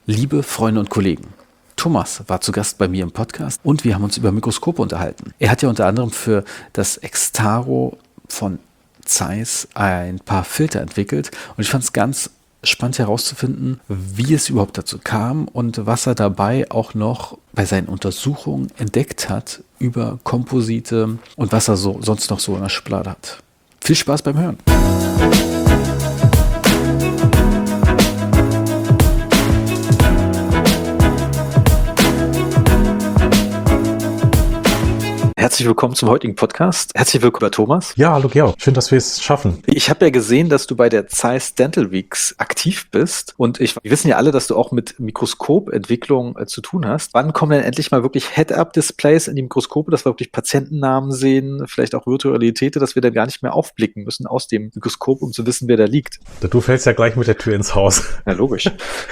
Liebe Freunde und Kollegen, Thomas war zu Gast bei mir im Podcast und wir haben uns über Mikroskope unterhalten. Er hat ja unter anderem für das Extaro von Zeiss ein paar Filter entwickelt und ich fand es ganz spannend herauszufinden, wie es überhaupt dazu kam und was er dabei auch noch bei seinen Untersuchungen entdeckt hat über Komposite und was er sonst noch so in der Schublade hat. Viel Spaß beim Hören! Herzlich willkommen zum heutigen Podcast. Herzlich willkommen, Thomas. Ja, hallo Georg. Schön, dass wir es schaffen. Ich habe ja gesehen, dass du bei der Zeiss Dental Weeks aktiv bist und wir wissen ja alle, dass du auch mit Mikroskopentwicklung zu tun hast. Wann kommen denn endlich mal wirklich Head-Up-Displays in die Mikroskope, dass wir wirklich Patientennamen sehen, vielleicht auch Virtualität, dass wir dann gar nicht mehr aufblicken müssen aus dem Mikroskop, um zu wissen, wer da liegt? Du fällst ja gleich mit der Tür ins Haus. Ja, logisch.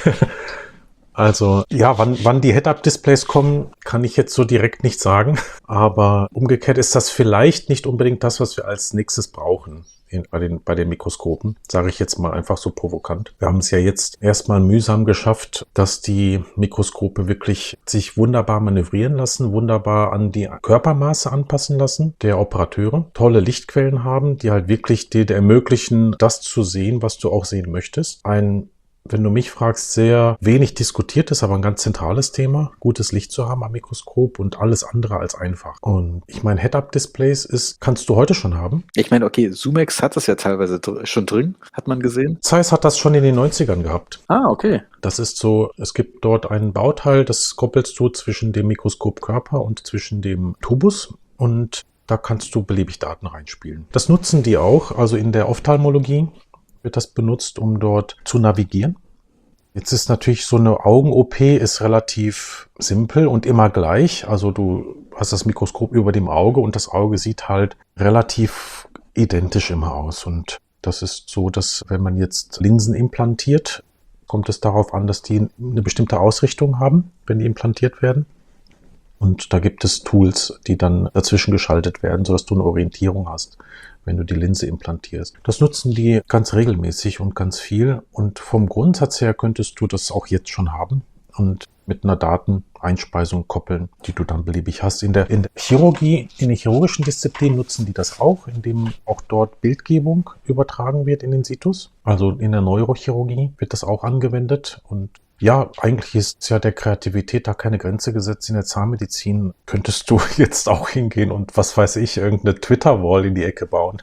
Also ja, wann die Head-Up-Displays kommen, kann ich jetzt so direkt nicht sagen. Aber umgekehrt ist das vielleicht nicht unbedingt das, was wir als nächstes brauchen bei den Mikroskopen, sage ich jetzt mal einfach so provokant. Wir haben es ja jetzt erstmal mühsam geschafft, dass die Mikroskope wirklich sich wunderbar manövrieren lassen, wunderbar an die Körpermaße anpassen lassen der Operateure, tolle Lichtquellen haben, die halt wirklich dir ermöglichen, das zu sehen, was du auch sehen möchtest. Wenn du mich fragst, sehr wenig diskutiertes, aber ein ganz zentrales Thema, gutes Licht zu haben am Mikroskop und alles andere als einfach. Und ich meine, Head-Up-Displays kannst du heute schon haben. Ich meine, okay, Zoomex hat das ja teilweise schon drin, hat man gesehen. Zeiss hat das schon in den 90ern gehabt. Ah, okay. Das ist so, es gibt dort ein Bauteil, das koppelst du zwischen dem Mikroskopkörper und zwischen dem Tubus und da kannst du beliebig Daten reinspielen. Das nutzen die auch, also in der Ophthalmologie wird das benutzt, um dort zu navigieren. Jetzt ist natürlich so eine Augen-OP ist relativ simpel und immer gleich. Also du hast das Mikroskop über dem Auge und das Auge sieht halt relativ identisch immer aus. Und das ist so, dass wenn man jetzt Linsen implantiert, kommt es darauf an, dass die eine bestimmte Ausrichtung haben, wenn die implantiert werden. Und da gibt es Tools, die dann dazwischen geschaltet werden, sodass du eine Orientierung hast, wenn du die Linse implantierst. Das nutzen die ganz regelmäßig und ganz viel. Und vom Grundsatz her könntest du das auch jetzt schon haben und mit einer Dateneinspeisung koppeln, die du dann beliebig hast. In der Chirurgie, in den chirurgischen Disziplinen nutzen die das auch, indem auch dort Bildgebung übertragen wird in den Situs. Also in der Neurochirurgie wird das auch angewendet und ja, eigentlich ist ja der Kreativität da keine Grenze gesetzt. In der Zahnmedizin könntest du jetzt auch hingehen und, was weiß ich, irgendeine Twitter-Wall in die Ecke bauen.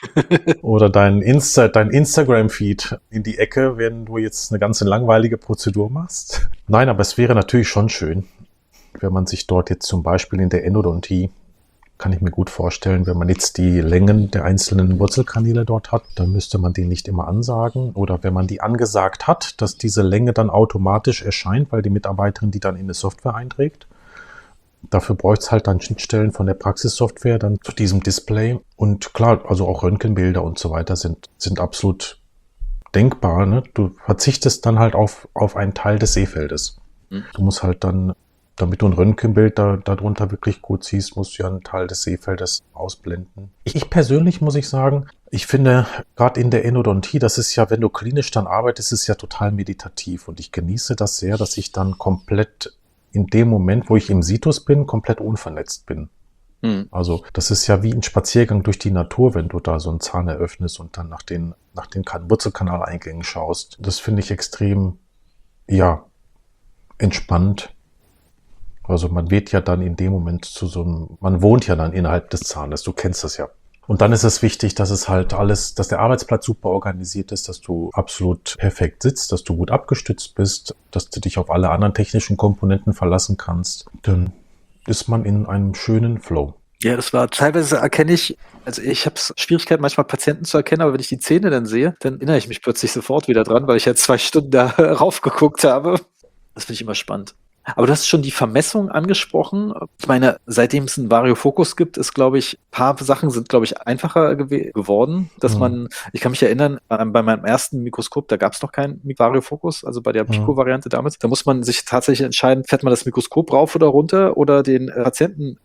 Oder dein Instagram-Feed in die Ecke, wenn du jetzt eine ganz langweilige Prozedur machst. Nein, aber es wäre natürlich schon schön, wenn man sich dort jetzt zum Beispiel in der Endodontie, kann ich mir gut vorstellen, wenn man jetzt die Längen der einzelnen Wurzelkanäle dort hat, dann müsste man die nicht immer ansagen. Oder wenn man die angesagt hat, dass diese Länge dann automatisch erscheint, weil die Mitarbeiterin die dann in eine Software einträgt. Dafür bräuchte es halt dann Schnittstellen von der Praxissoftware dann zu diesem Display. Und klar, also auch Röntgenbilder und so weiter sind absolut denkbar. Ne? Du verzichtest dann halt auf einen Teil des Sehfeldes. Du musst halt dann, damit du ein Röntgenbild darunter wirklich gut siehst, musst du ja einen Teil des Sehfeldes ausblenden. Ich persönlich muss ich sagen, ich finde, gerade in der Endodontie, das ist ja, wenn du klinisch dann arbeitest, ist es ja total meditativ. Und ich genieße das sehr, dass ich dann komplett in dem Moment, wo ich im Situs bin, komplett unvernetzt bin. Also das ist ja wie ein Spaziergang durch die Natur, wenn du da so einen Zahn eröffnest und dann nach den Wurzelkanaleingängen schaust. Das finde ich extrem, ja, entspannt. Also man wird ja dann in dem Moment man wohnt ja dann innerhalb des Zahnes, du kennst das ja. Und dann ist es wichtig, dass es halt dass der Arbeitsplatz super organisiert ist, dass du absolut perfekt sitzt, dass du gut abgestützt bist, dass du dich auf alle anderen technischen Komponenten verlassen kannst. Dann ist man in einem schönen Flow. Ja, das war teilweise erkenne ich, also ich habe Schwierigkeiten manchmal Patienten zu erkennen, aber wenn ich die Zähne dann sehe, dann erinnere ich mich plötzlich sofort wieder dran, weil ich jetzt 2 Stunden da raufgeguckt habe. Das finde ich immer spannend. Aber du hast schon die Vermessung angesprochen. Ich meine, seitdem es einen Variofokus gibt, ist, glaube ich, ein paar Sachen sind, glaube ich, einfacher geworden, dass ich kann mich erinnern, bei meinem ersten Mikroskop, da gab es noch keinen Variofokus, also bei der Pico-Variante damals, da muss man sich tatsächlich entscheiden, fährt man das Mikroskop rauf oder runter oder den Patienten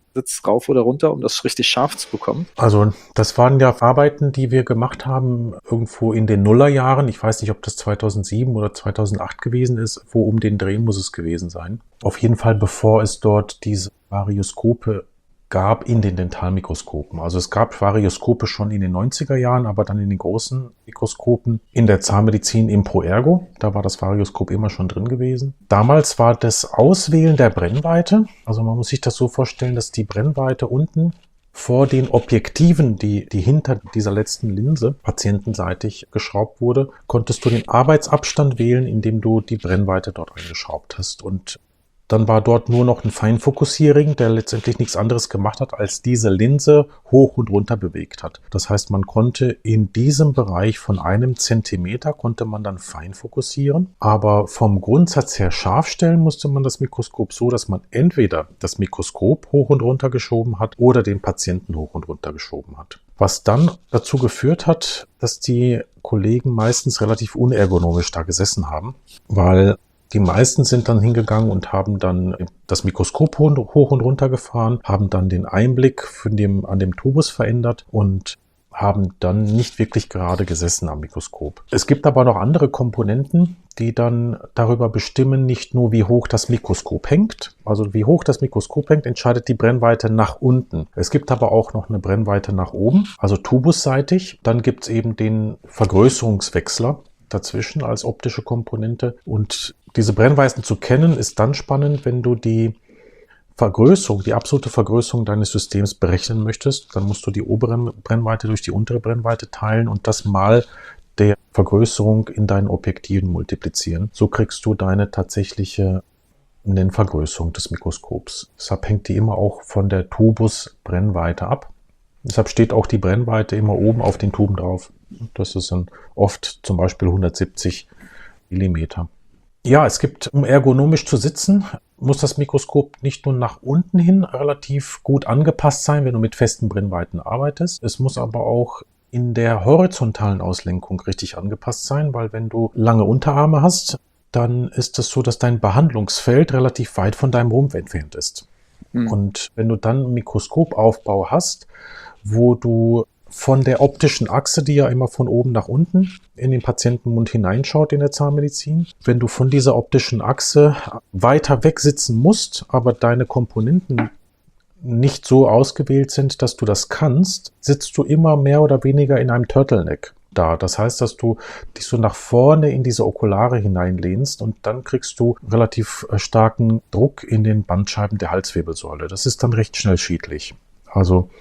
Sitz rauf oder runter, um das richtig scharf zu bekommen? Also das waren ja Arbeiten, die wir gemacht haben irgendwo in den Nullerjahren. Ich weiß nicht, ob das 2007 oder 2008 gewesen ist. Wo um den Dreh muss es gewesen sein. Auf jeden Fall, bevor es dort diese Varioskope gab in den Dentalmikroskopen. Also es gab Varioskope schon in den 90er Jahren, aber dann in den großen Mikroskopen in der Zahnmedizin im ProErgo. Da war das Varioskop immer schon drin gewesen. Damals war das Auswählen der Brennweite, also man muss sich das so vorstellen, dass die Brennweite unten vor den Objektiven, die hinter dieser letzten Linse patientenseitig geschraubt wurde, konntest du den Arbeitsabstand wählen, indem du die Brennweite dort eingeschraubt hast. Und dann war dort nur noch ein Feinfokussierring, der letztendlich nichts anderes gemacht hat, als diese Linse hoch und runter bewegt hat. Das heißt, man konnte in diesem Bereich von 1 Zentimeter konnte man dann fein fokussieren. Aber vom Grundsatz her scharf stellen musste man das Mikroskop so, dass man entweder das Mikroskop hoch und runter geschoben hat oder den Patienten hoch und runter geschoben hat. Was dann dazu geführt hat, dass die Kollegen meistens relativ unergonomisch da gesessen haben, weil die meisten sind dann hingegangen und haben dann das Mikroskop hoch und runter gefahren, haben dann den Einblick an dem Tubus verändert und haben dann nicht wirklich gerade gesessen am Mikroskop. Es gibt aber noch andere Komponenten, die dann darüber bestimmen, nicht nur wie hoch das Mikroskop hängt. Also wie hoch das Mikroskop hängt, entscheidet die Brennweite nach unten. Es gibt aber auch noch eine Brennweite nach oben, also tubusseitig. Dann gibt es eben den Vergrößerungswechsler dazwischen als optische Komponente. Und diese Brennweiten zu kennen, ist dann spannend, wenn du die Vergrößerung, die absolute Vergrößerung deines Systems berechnen möchtest. Dann musst du die obere Brennweite durch die untere Brennweite teilen und das mal der Vergrößerung in deinen Objektiven multiplizieren. So kriegst du deine tatsächliche Vergrößerung des Mikroskops. Deshalb hängt die immer auch von der Tubusbrennweite ab. Deshalb steht auch die Brennweite immer oben auf den Tuben drauf. Das ist dann oft zum Beispiel 170 Millimeter. Ja, es gibt, um ergonomisch zu sitzen, muss das Mikroskop nicht nur nach unten hin relativ gut angepasst sein, wenn du mit festen Brennweiten arbeitest. Es muss aber auch in der horizontalen Auslenkung richtig angepasst sein, weil wenn du lange Unterarme hast, dann ist es so, dass dein Behandlungsfeld relativ weit von deinem Rumpf entfernt ist. Und wenn du dann einen Mikroskopaufbau hast, wo du von der optischen Achse, die ja immer von oben nach unten in den Patientenmund hineinschaut in der Zahnmedizin, wenn du von dieser optischen Achse weiter weg sitzen musst, aber deine Komponenten nicht so ausgewählt sind, dass du das kannst, sitzt du immer mehr oder weniger in einem Turtleneck da. Das heißt, dass du dich so nach vorne in diese Okulare hineinlehnst und dann kriegst du relativ starken Druck in den Bandscheiben der Halswirbelsäule. Das ist dann recht schnell schädlich. Also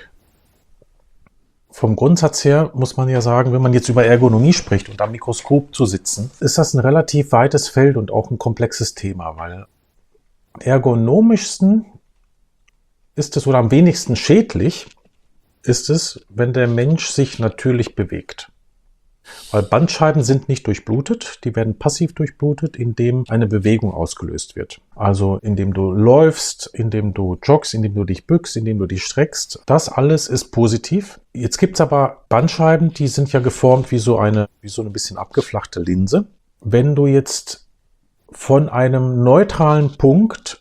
vom Grundsatz her muss man ja sagen, wenn man jetzt über Ergonomie spricht und am Mikroskop zu sitzen, ist das ein relativ weites Feld und auch ein komplexes Thema, weil ergonomischsten ist es oder am wenigsten schädlich ist es, wenn der Mensch sich natürlich bewegt. Weil Bandscheiben sind nicht durchblutet, die werden passiv durchblutet, indem eine Bewegung ausgelöst wird. Also indem du läufst, indem du joggst, indem du dich bückst, indem du dich streckst. Das alles ist positiv. Jetzt gibt es aber Bandscheiben, die sind ja geformt wie so eine bisschen abgeflachte Linse. Wenn du jetzt von einem neutralen Punkt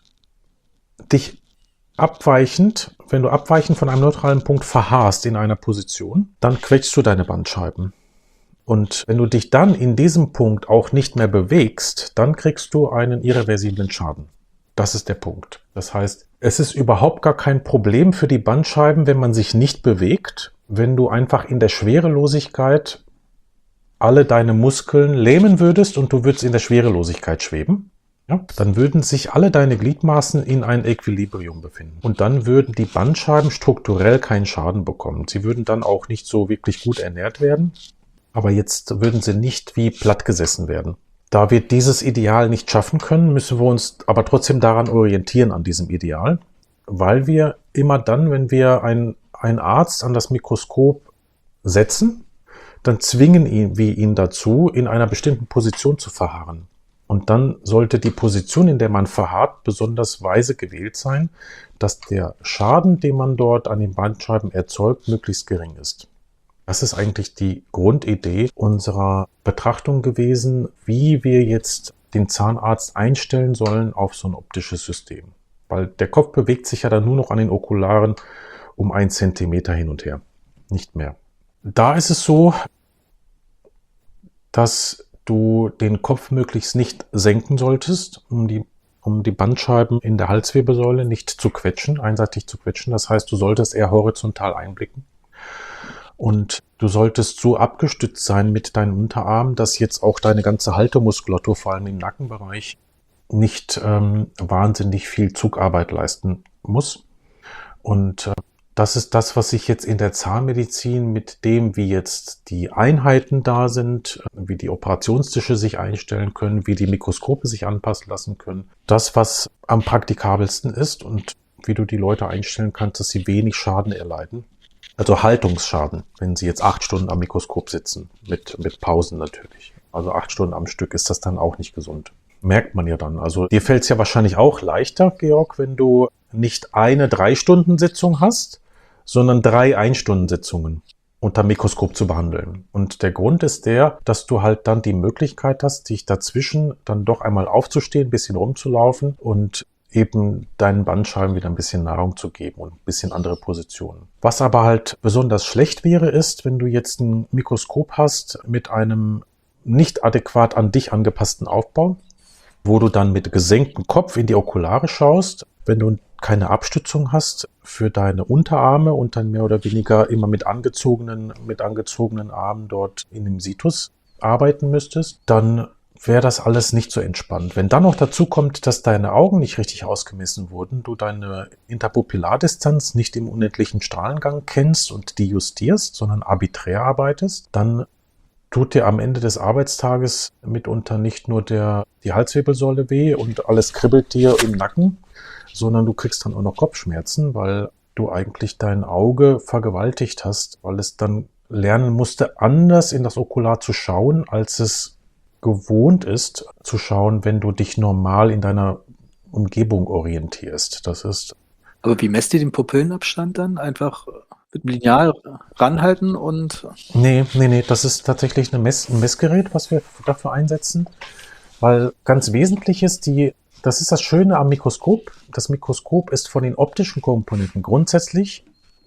wenn du abweichend von einem neutralen Punkt verharrst in einer Position, dann quetschst du deine Bandscheiben. Und wenn du dich dann in diesem Punkt auch nicht mehr bewegst, dann kriegst du einen irreversiblen Schaden. Das ist der Punkt. Das heißt, es ist überhaupt gar kein Problem für die Bandscheiben, wenn man sich nicht bewegt, wenn du einfach in der Schwerelosigkeit alle deine Muskeln lähmen würdest und du würdest in der Schwerelosigkeit schweben. Ja, dann würden sich alle deine Gliedmaßen in ein Equilibrium befinden. Und dann würden die Bandscheiben strukturell keinen Schaden bekommen. Sie würden dann auch nicht so wirklich gut ernährt werden. Aber jetzt würden sie nicht wie platt gesessen werden. Da wir dieses Ideal nicht schaffen können, müssen wir uns aber trotzdem daran orientieren, an diesem Ideal. Weil wir immer dann, wenn wir einen Arzt an das Mikroskop setzen, dann zwingen wir ihn dazu, in einer bestimmten Position zu verharren. Und dann sollte die Position, in der man verharrt, besonders weise gewählt sein, dass der Schaden, den man dort an den Bandscheiben erzeugt, möglichst gering ist. Das ist eigentlich die Grundidee unserer Betrachtung gewesen, wie wir jetzt den Zahnarzt einstellen sollen auf so ein optisches System. weil der Kopf bewegt sich ja dann nur noch an den Okularen um 1 Zentimeter hin und her, nicht mehr. Da ist es so, dass du den Kopf möglichst nicht senken solltest, um die Bandscheiben in der Halswirbelsäule nicht zu quetschen, einseitig zu quetschen. Das heißt, du solltest eher horizontal einblicken. Und du solltest so abgestützt sein mit deinen Unterarmen, dass jetzt auch deine ganze Haltemuskulatur, vor allem im Nackenbereich, nicht wahnsinnig viel Zugarbeit leisten muss. Und das ist das, was sich jetzt in der Zahnmedizin mit dem, wie jetzt die Einheiten da sind, wie die Operationstische sich einstellen können, wie die Mikroskope sich anpassen lassen können, das, was am praktikabelsten ist und wie du die Leute einstellen kannst, dass sie wenig Schaden erleiden. Also Haltungsschaden, wenn sie jetzt 8 Stunden am Mikroskop sitzen, mit Pausen natürlich. Also 8 Stunden am Stück ist das dann auch nicht gesund. Merkt man ja dann. Also dir fällt es ja wahrscheinlich auch leichter, Georg, wenn du nicht eine 3-Stunden-Sitzung hast, sondern 3 1-Stunden-Sitzungen unter Mikroskop zu behandeln. Und der Grund ist der, dass du halt dann die Möglichkeit hast, dich dazwischen dann doch einmal aufzustehen, ein bisschen rumzulaufen und eben deinen Bandscheiben wieder ein bisschen Nahrung zu geben und ein bisschen andere Positionen. Was aber halt besonders schlecht wäre, ist, wenn du jetzt ein Mikroskop hast mit einem nicht adäquat an dich angepassten Aufbau, wo du dann mit gesenktem Kopf in die Okulare schaust, wenn du keine Abstützung hast für deine Unterarme und dann mehr oder weniger immer mit angezogenen Armen dort in dem Situs arbeiten müsstest, dann wäre das alles nicht so entspannt. Wenn dann noch dazu kommt, dass deine Augen nicht richtig ausgemessen wurden, du deine Interpupillardistanz nicht im unendlichen Strahlengang kennst und die justierst, sondern arbiträr arbeitest, dann tut dir am Ende des Arbeitstages mitunter nicht nur die Halswirbelsäule weh und alles kribbelt dir im Nacken, sondern du kriegst dann auch noch Kopfschmerzen, weil du eigentlich dein Auge vergewaltigt hast, weil es dann lernen musste, anders in das Okular zu schauen, als es gewohnt ist zu schauen, wenn du dich normal in deiner Umgebung orientierst. Das ist. Aber wie messt ihr den Pupillenabstand dann? Einfach mit dem Lineal ranhalten und. Nee, das ist tatsächlich ein Messgerät, was wir dafür einsetzen, weil ganz wesentlich ist das ist das Schöne am Mikroskop. Das Mikroskop ist von den optischen Komponenten grundsätzlich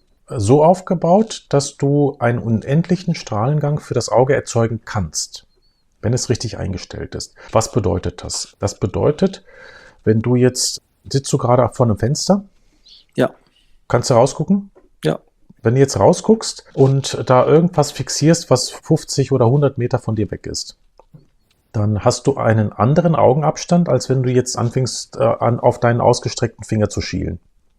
so aufgebaut, dass du einen unendlichen Strahlengang für das Auge erzeugen kannst, wenn es richtig eingestellt ist. Was bedeutet das? Das bedeutet, wenn du jetzt, sitzt du gerade vor einem Fenster? Ja. Kannst du rausgucken? Ja. Wenn du jetzt rausguckst und da irgendwas fixierst, was 50 oder 100 Meter von dir weg ist, dann hast du einen anderen Augenabstand, als wenn du jetzt anfängst, auf deinen ausgestreckten Finger zu schielen.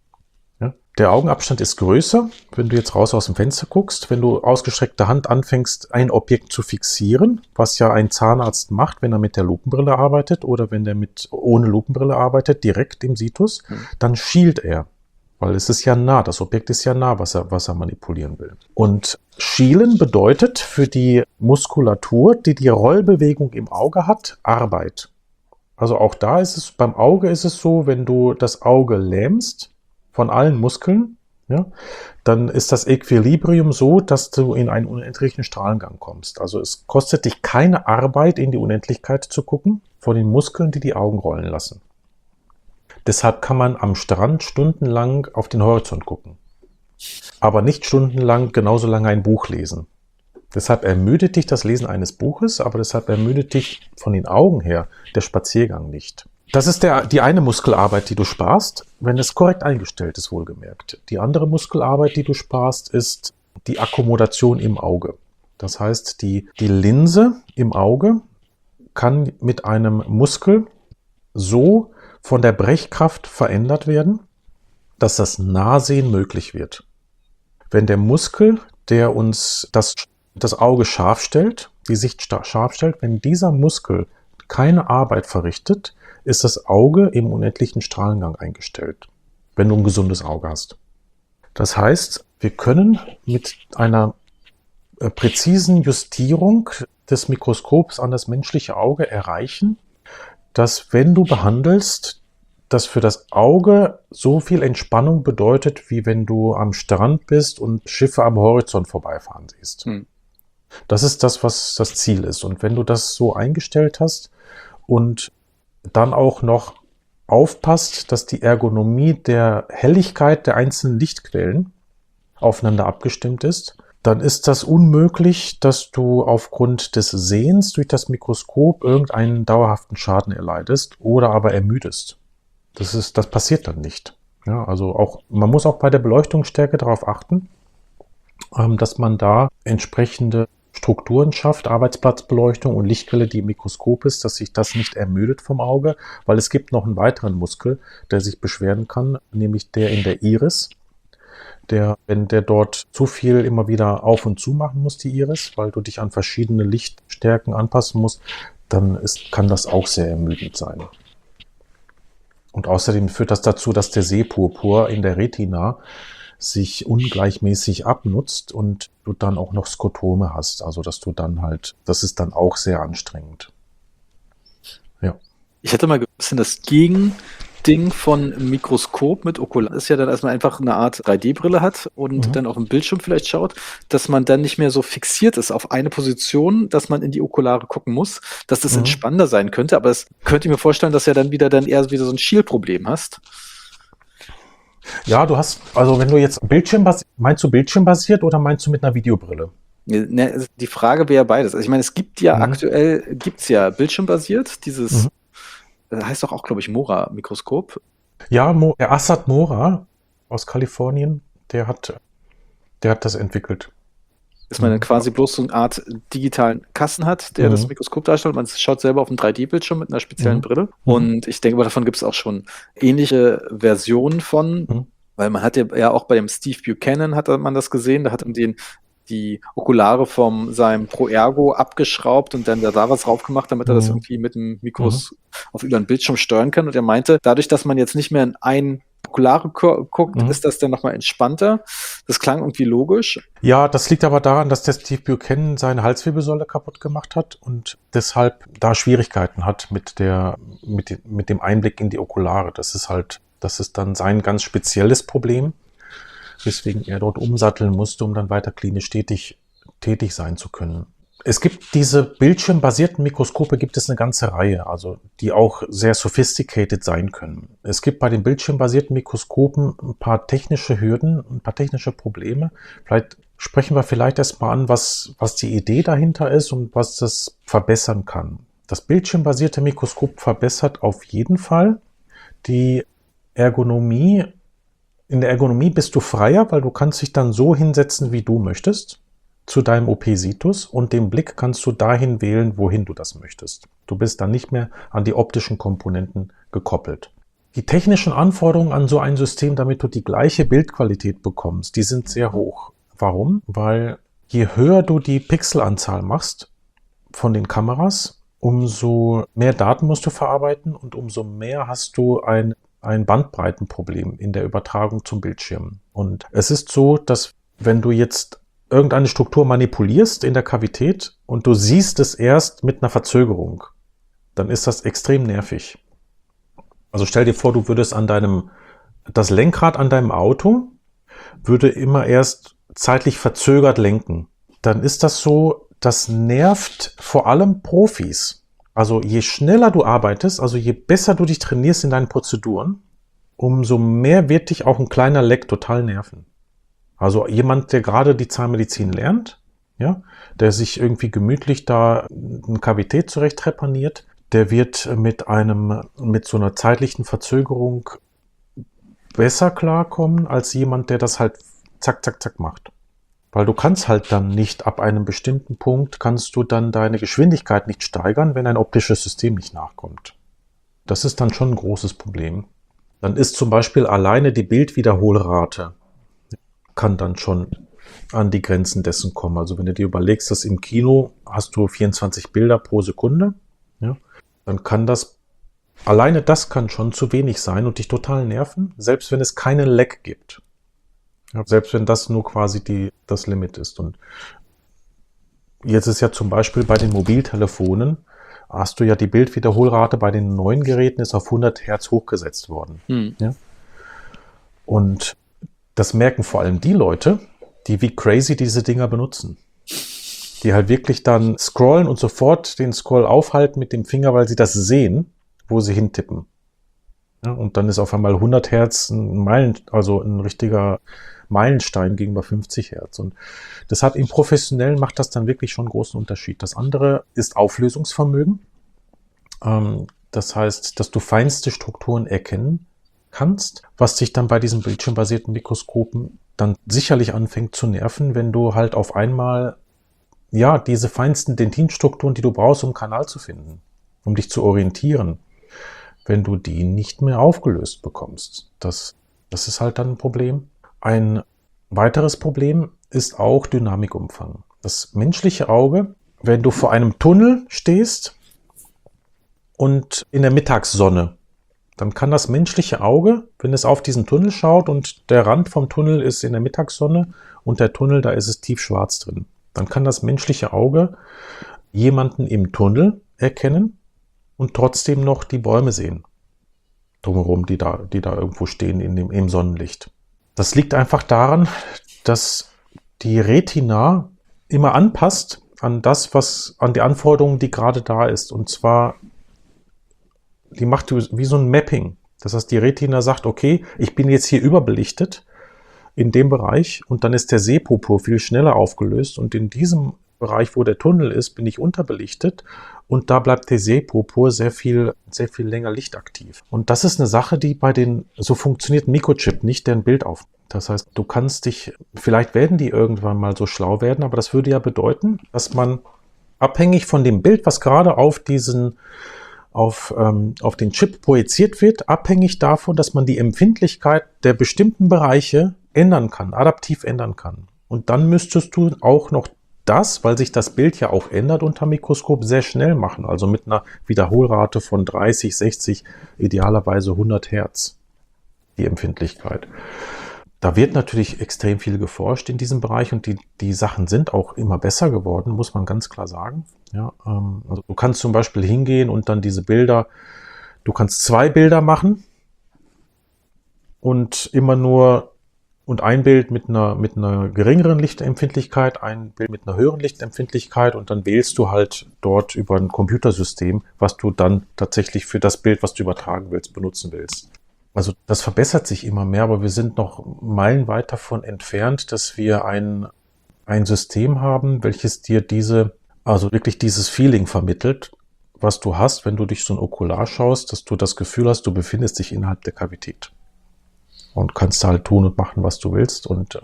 Ja? Der Augenabstand ist größer, wenn du jetzt raus aus dem Fenster guckst, wenn du ausgestreckte Hand anfängst, ein Objekt zu fixieren, was ja ein Zahnarzt macht, wenn er mit der Lupenbrille arbeitet oder wenn er ohne Lupenbrille arbeitet, direkt im Situs, dann schielt er. Weil es ist ja nah, das Objekt ist ja nah, was er manipulieren will. Und Schielen bedeutet für die Muskulatur, die die Rollbewegung im Auge hat, Arbeit. Also auch da ist es, beim Auge ist es so, wenn du das Auge lähmst von allen Muskeln, ja, dann ist das Equilibrium so, dass du in einen unendlichen Strahlengang kommst. Also es kostet dich keine Arbeit, in die Unendlichkeit zu gucken, von den Muskeln, die die Augen rollen lassen. Deshalb kann man am Strand stundenlang auf den Horizont gucken. Aber nicht stundenlang genauso lange ein Buch lesen. Deshalb ermüdet dich das Lesen eines Buches, aber deshalb ermüdet dich von den Augen her der Spaziergang nicht. Das ist die eine Muskelarbeit, die du sparst, wenn es korrekt eingestellt ist, wohlgemerkt. Die andere Muskelarbeit, die du sparst, ist die Akkommodation im Auge. Das heißt, die Linse im Auge kann mit einem Muskel so von der Brechkraft verändert werden, dass das Nahsehen möglich wird. Wenn der Muskel, der uns das Auge scharf stellt, die Sicht scharf stellt, wenn dieser Muskel keine Arbeit verrichtet, ist das Auge im unendlichen Strahlengang eingestellt, wenn du ein gesundes Auge hast. Das heißt, wir können mit einer präzisen Justierung des Mikroskops an das menschliche Auge erreichen, dass wenn du behandelst, das für das Auge so viel Entspannung bedeutet, wie wenn du am Strand bist und Schiffe am Horizont vorbeifahren siehst. Das ist das, was das Ziel ist. Und wenn du das so eingestellt hast und dann auch noch aufpasst, dass die Ergonomie der Helligkeit der einzelnen Lichtquellen aufeinander abgestimmt ist, dann ist das unmöglich, dass du aufgrund des Sehens durch das Mikroskop irgendeinen dauerhaften Schaden erleidest oder aber ermüdest. Das passiert dann nicht. Ja, also man muss auch bei der Beleuchtungsstärke darauf achten, dass man da entsprechende Strukturen schafft, Arbeitsplatzbeleuchtung und Lichtquelle, die im Mikroskop ist, dass sich das nicht ermüdet vom Auge, weil es gibt noch einen weiteren Muskel, der sich beschweren kann, nämlich der in der Iris. Wenn der dort zu viel immer wieder auf und zu machen muss, die Iris, weil du dich an verschiedene Lichtstärken anpassen musst, dann kann das auch sehr ermüdend sein. Und außerdem führt das dazu, dass der Sehpurpur in der Retina sich ungleichmäßig abnutzt und du dann auch noch Skotome hast. Also das ist dann auch sehr anstrengend. Ja. Ich hätte mal ein bisschen das Gegending von Mikroskop mit Okular. Das ist ja dann erstmal einfach eine Art 3D-Brille hat und dann auf dem Bildschirm vielleicht schaut, dass man dann nicht mehr so fixiert ist auf eine Position, dass man in die Okulare gucken muss, dass das entspannender sein könnte. Aber es könnte ich mir vorstellen, dass du ja dann eher wieder so ein Schielproblem hast. Ja, wenn du jetzt meinst du bildschirmbasiert oder meinst du mit einer Videobrille? Ne, die Frage wäre beides. Also ich meine, es gibt ja aktuell bildschirmbasiert, dieses heißt doch auch, glaube ich, Mora-Mikroskop. Ja, der Assad Mora aus Kalifornien, der hat das entwickelt. Dass man dann quasi bloß so eine Art digitalen Kasten hat, der das Mikroskop darstellt. Man schaut selber auf einen 3D-Bildschirm mit einer speziellen Brille. Und ich denke, davon gibt es auch schon ähnliche Versionen von, weil man hat ja auch bei dem Steve Buchanan hat man das gesehen, da hat man die Okulare von seinem Pro Ergo abgeschraubt und dann da was drauf gemacht, damit er das irgendwie mit dem Mikros auf über den Bildschirm steuern kann. Und er meinte, dadurch, dass man jetzt nicht mehr in ein Okulare guckt, ist das dann nochmal entspannter. Das klang irgendwie logisch. Ja, das liegt aber daran, dass der Steve Buchanan seine Halswirbelsäule kaputt gemacht hat und deshalb da Schwierigkeiten hat mit dem Einblick in die Okulare. Das ist dann sein ganz spezielles Problem, weswegen er dort umsatteln musste, um dann weiter klinisch tätig sein zu können. Es gibt diese bildschirmbasierten Mikroskope, gibt es eine ganze Reihe, also die auch sehr sophisticated sein können. Es gibt bei den bildschirmbasierten Mikroskopen ein paar technische Hürden, ein paar technische Probleme. Sprechen wir erstmal an, was die Idee dahinter ist und was das verbessern kann. Das bildschirmbasierte Mikroskop verbessert auf jeden Fall die Ergonomie. In der Ergonomie bist du freier, weil du kannst dich dann so hinsetzen, wie du möchtest, zu deinem OP-Situs, und den Blick kannst du dahin wählen, wohin du das möchtest. Du bist dann nicht mehr an die optischen Komponenten gekoppelt. Die technischen Anforderungen an so ein System, damit du die gleiche Bildqualität bekommst, die sind sehr hoch. Warum? Weil je höher du die Pixelanzahl machst von den Kameras, umso mehr Daten musst du verarbeiten und umso mehr hast du ein Bandbreitenproblem in der Übertragung zum Bildschirm. Und es ist so, dass wenn du jetzt irgendeine Struktur manipulierst in der Kavität und du siehst es erst mit einer Verzögerung, dann ist das extrem nervig. Also stell dir vor, du würdest das Lenkrad an deinem Auto würde immer erst zeitlich verzögert lenken. Dann ist das so, das nervt vor allem Profis. Also je schneller du arbeitest, also je besser du dich trainierst in deinen Prozeduren, umso mehr wird dich auch ein kleiner Leck total nerven. Also jemand, der gerade die Zahnmedizin lernt, ja, der sich irgendwie gemütlich da eine Kavität zurecht trepaniert, der wird mit so einer zeitlichen Verzögerung besser klarkommen als jemand, der das halt zack, zack, zack macht. Weil du kannst halt dann nicht ab einem bestimmten Punkt, kannst du dann deine Geschwindigkeit nicht steigern, wenn ein optisches System nicht nachkommt. Das ist dann schon ein großes Problem. Dann ist zum Beispiel alleine die Bildwiederholrate kann dann schon an die Grenzen dessen kommen. Also wenn du dir überlegst, dass im Kino hast du 24 Bilder pro Sekunde, ja, dann alleine das kann schon zu wenig sein und dich total nerven, selbst wenn es keinen Lag gibt. Ja, selbst wenn das nur quasi das Limit ist. Und jetzt ist ja zum Beispiel bei den Mobiltelefonen, hast du ja die Bildwiederholrate bei den neuen Geräten ist auf 100 Hertz hochgesetzt worden. Ja? Und das merken vor allem die Leute, die wie crazy diese Dinger benutzen. Die halt wirklich dann scrollen und sofort den Scroll aufhalten mit dem Finger, weil sie das sehen, wo sie hintippen. Ja, und dann ist auf einmal 100 Hertz also ein richtiger Meilenstein gegenüber 50 Hertz. Und deshalb im Professionellen macht das dann wirklich schon einen großen Unterschied. Das andere ist Auflösungsvermögen. Das heißt, dass du feinste Strukturen erkennen kannst, was dich dann bei diesen bildschirmbasierten Mikroskopen dann sicherlich anfängt zu nerven, wenn du halt auf einmal diese feinsten Dentinstrukturen, die du brauchst, um einen Kanal zu finden, um dich zu orientieren, wenn du die nicht mehr aufgelöst bekommst. Das ist halt dann ein Problem. Ein weiteres Problem ist auch Dynamikumfang. Das menschliche Auge, wenn du vor einem Tunnel stehst und in der Mittagssonne, dann kann das menschliche Auge, wenn es auf diesen Tunnel schaut und der Rand vom Tunnel ist in der Mittagssonne und der Tunnel, da ist es tiefschwarz drin, dann kann das menschliche Auge jemanden im Tunnel erkennen und trotzdem noch die Bäume sehen. Drumherum, die da irgendwo stehen im Sonnenlicht. Das liegt einfach daran, dass die Retina immer anpasst an an die Anforderungen, die gerade da ist. Und zwar, die macht wie so ein Mapping. Das heißt, die Retina sagt, okay, ich bin jetzt hier überbelichtet in dem Bereich und dann ist der Sehpurpur viel schneller aufgelöst und in diesem Bereich, wo der Tunnel ist, bin ich unterbelichtet und da bleibt der Sehpurpur sehr viel länger lichtaktiv. Und das ist eine Sache, die so funktioniert ein Mikrochip nicht, der ein Bild aufnimmt. Das heißt, vielleicht werden die irgendwann mal so schlau werden, aber das würde ja bedeuten, dass man abhängig von dem Bild, was gerade auf den Chip projiziert wird, abhängig davon, dass man die Empfindlichkeit der bestimmten Bereiche ändern kann, adaptiv ändern kann. Und dann müsstest du auch noch weil sich das Bild ja auch ändert unter Mikroskop, sehr schnell machen. Also mit einer Wiederholrate von 30, 60, idealerweise 100 Hertz, die Empfindlichkeit. Da wird natürlich extrem viel geforscht in diesem Bereich und die Sachen sind auch immer besser geworden, muss man ganz klar sagen. Ja, also du kannst zum Beispiel hingehen und dann diese Bilder, du kannst 2 Bilder machen und ein Bild mit einer geringeren Lichtempfindlichkeit, ein Bild mit einer höheren Lichtempfindlichkeit und dann wählst du halt dort über ein Computersystem, was du dann tatsächlich für das Bild, was du übertragen willst, benutzen willst. Also das verbessert sich immer mehr, aber wir sind noch meilenweit davon entfernt, dass wir ein System haben, welches dir wirklich dieses Feeling vermittelt, was du hast, wenn du durch so ein Okular schaust, dass du das Gefühl hast, du befindest dich innerhalb der Kavität. Und kannst halt tun und machen, was du willst. Und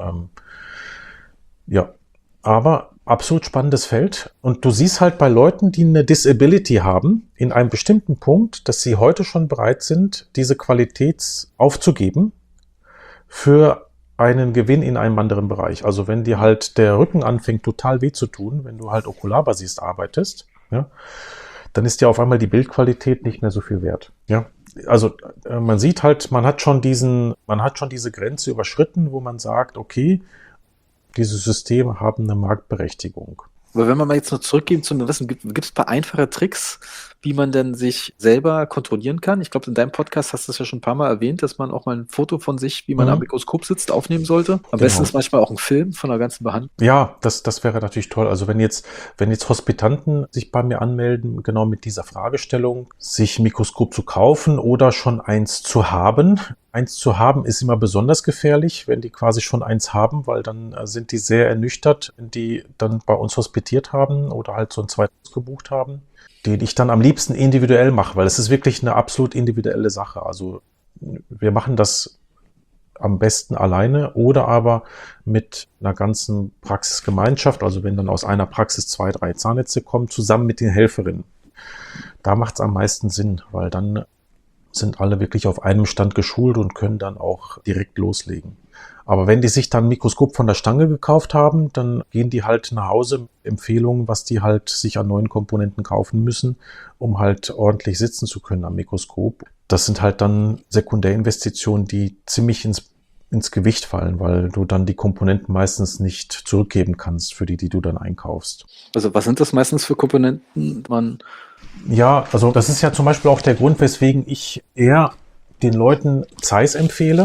aber absolut spannendes Feld. Und du siehst halt bei Leuten, die eine Disability haben, in einem bestimmten Punkt, dass sie heute schon bereit sind, diese Qualität aufzugeben für einen Gewinn in einem anderen Bereich. Also wenn dir halt der Rücken anfängt total weh zu tun, wenn du halt okularbasiert arbeitest, ja, dann ist ja auf einmal die Bildqualität nicht mehr so viel wert. Ja. Also man sieht halt, man hat schon diese Grenze überschritten, wo man sagt, okay, diese Systeme haben eine Marktberechtigung. Aber wenn man mal jetzt noch zurückgehen zum Wissen, gibt es ein paar einfache Tricks, wie man denn sich selber kontrollieren kann? Ich glaube, in deinem Podcast hast du es ja schon ein paar Mal erwähnt, dass man auch mal ein Foto von sich, wie man am Mikroskop sitzt, aufnehmen sollte. Am besten ist manchmal auch ein Film von der ganzen Behandlung. Ja, das wäre natürlich toll. Also wenn jetzt Hospitanten sich bei mir anmelden, genau mit dieser Fragestellung, sich ein Mikroskop zu kaufen oder schon eins zu haben. Eins zu haben ist immer besonders gefährlich, wenn die quasi schon eins haben, weil dann sind die sehr ernüchtert, die dann bei uns hospitiert haben oder halt so ein zweites gebucht haben, den ich dann am liebsten individuell mache, weil es ist wirklich eine absolut individuelle Sache. Also wir machen das am besten alleine oder aber mit einer ganzen Praxisgemeinschaft, also wenn dann aus einer Praxis 2, 3 Zahnärzte kommen, zusammen mit den Helferinnen. Da macht es am meisten Sinn, weil dann sind alle wirklich auf einem Stand geschult und können dann auch direkt loslegen. Aber wenn die sich dann ein Mikroskop von der Stange gekauft haben, dann gehen die halt nach Hause mit Empfehlungen, was die halt sich an neuen Komponenten kaufen müssen, um halt ordentlich sitzen zu können am Mikroskop. Das sind halt dann Sekundärinvestitionen, die ziemlich ins Gewicht fallen, weil du dann die Komponenten meistens nicht zurückgeben kannst für die du dann einkaufst. Also was sind das meistens für Komponenten? Ja, also das ist ja zum Beispiel auch der Grund, weswegen ich eher den Leuten Zeiss empfehle,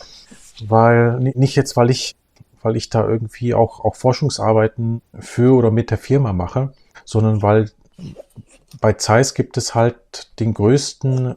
weil nicht jetzt, weil ich da irgendwie auch Forschungsarbeiten für oder mit der Firma mache, sondern weil bei Zeiss gibt es halt den größten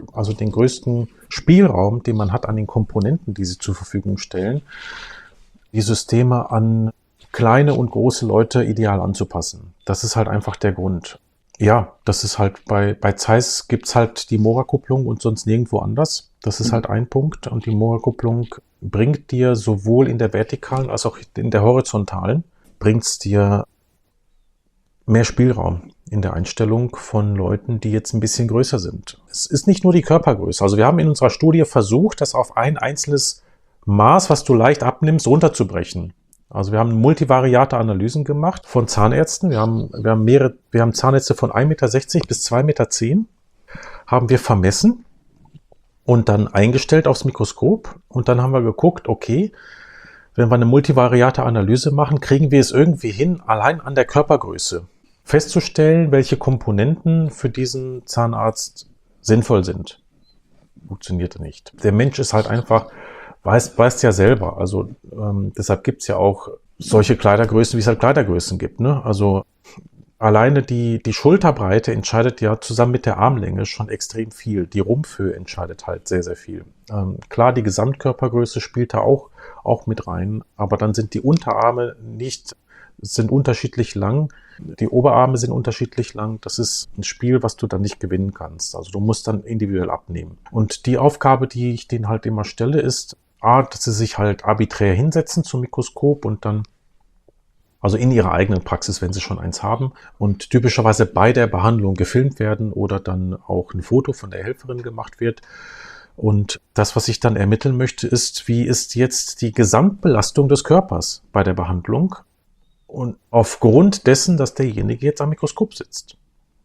Spielraum, den man hat an den Komponenten, die sie zur Verfügung stellen, die Systeme an kleine und große Leute ideal anzupassen. Das ist halt einfach der Grund. Ja, das ist halt bei Zeiss gibt's halt die Mora-Kupplung und sonst nirgendwo anders. Das ist halt ein Punkt. Und die Mora-Kupplung bringt dir sowohl in der vertikalen als auch in der horizontalen, bringt's dir mehr Spielraum in der Einstellung von Leuten, die jetzt ein bisschen größer sind. Es ist nicht nur die Körpergröße. Also wir haben in unserer Studie versucht, das auf ein einzelnes Maß, was du leicht abnimmst, runterzubrechen. Also wir haben multivariate Analysen gemacht von Zahnärzten. Wir haben Zahnärzte von 1,60 Meter bis 2,10 Meter haben wir vermessen und dann eingestellt aufs Mikroskop. Und dann haben wir geguckt, okay, wenn wir eine multivariate Analyse machen, kriegen wir es irgendwie hin, allein an der Körpergröße festzustellen, welche Komponenten für diesen Zahnarzt sinnvoll sind. Funktionierte nicht. Der Mensch ist halt einfach, weißt ja selber, also deshalb gibt's ja auch solche Kleidergrößen, wie es halt Kleidergrößen gibt. Ne? Also alleine die Schulterbreite entscheidet ja zusammen mit der Armlänge schon extrem viel. Die Rumpfhöhe entscheidet halt sehr, sehr viel. Klar, die Gesamtkörpergröße spielt da auch mit rein, aber dann sind die Unterarme sind unterschiedlich lang, die Oberarme sind unterschiedlich lang. Das ist ein Spiel, was du dann nicht gewinnen kannst. Also du musst dann individuell abnehmen. Und die Aufgabe, die ich denen halt immer stelle, ist, dass sie sich halt arbiträr hinsetzen zum Mikroskop und dann, also in ihrer eigenen Praxis, wenn sie schon eins haben, und typischerweise bei der Behandlung gefilmt werden oder dann auch ein Foto von der Helferin gemacht wird. Und das, was ich dann ermitteln möchte, ist, wie ist jetzt die Gesamtbelastung des Körpers bei der Behandlung und aufgrund dessen, dass derjenige jetzt am Mikroskop sitzt.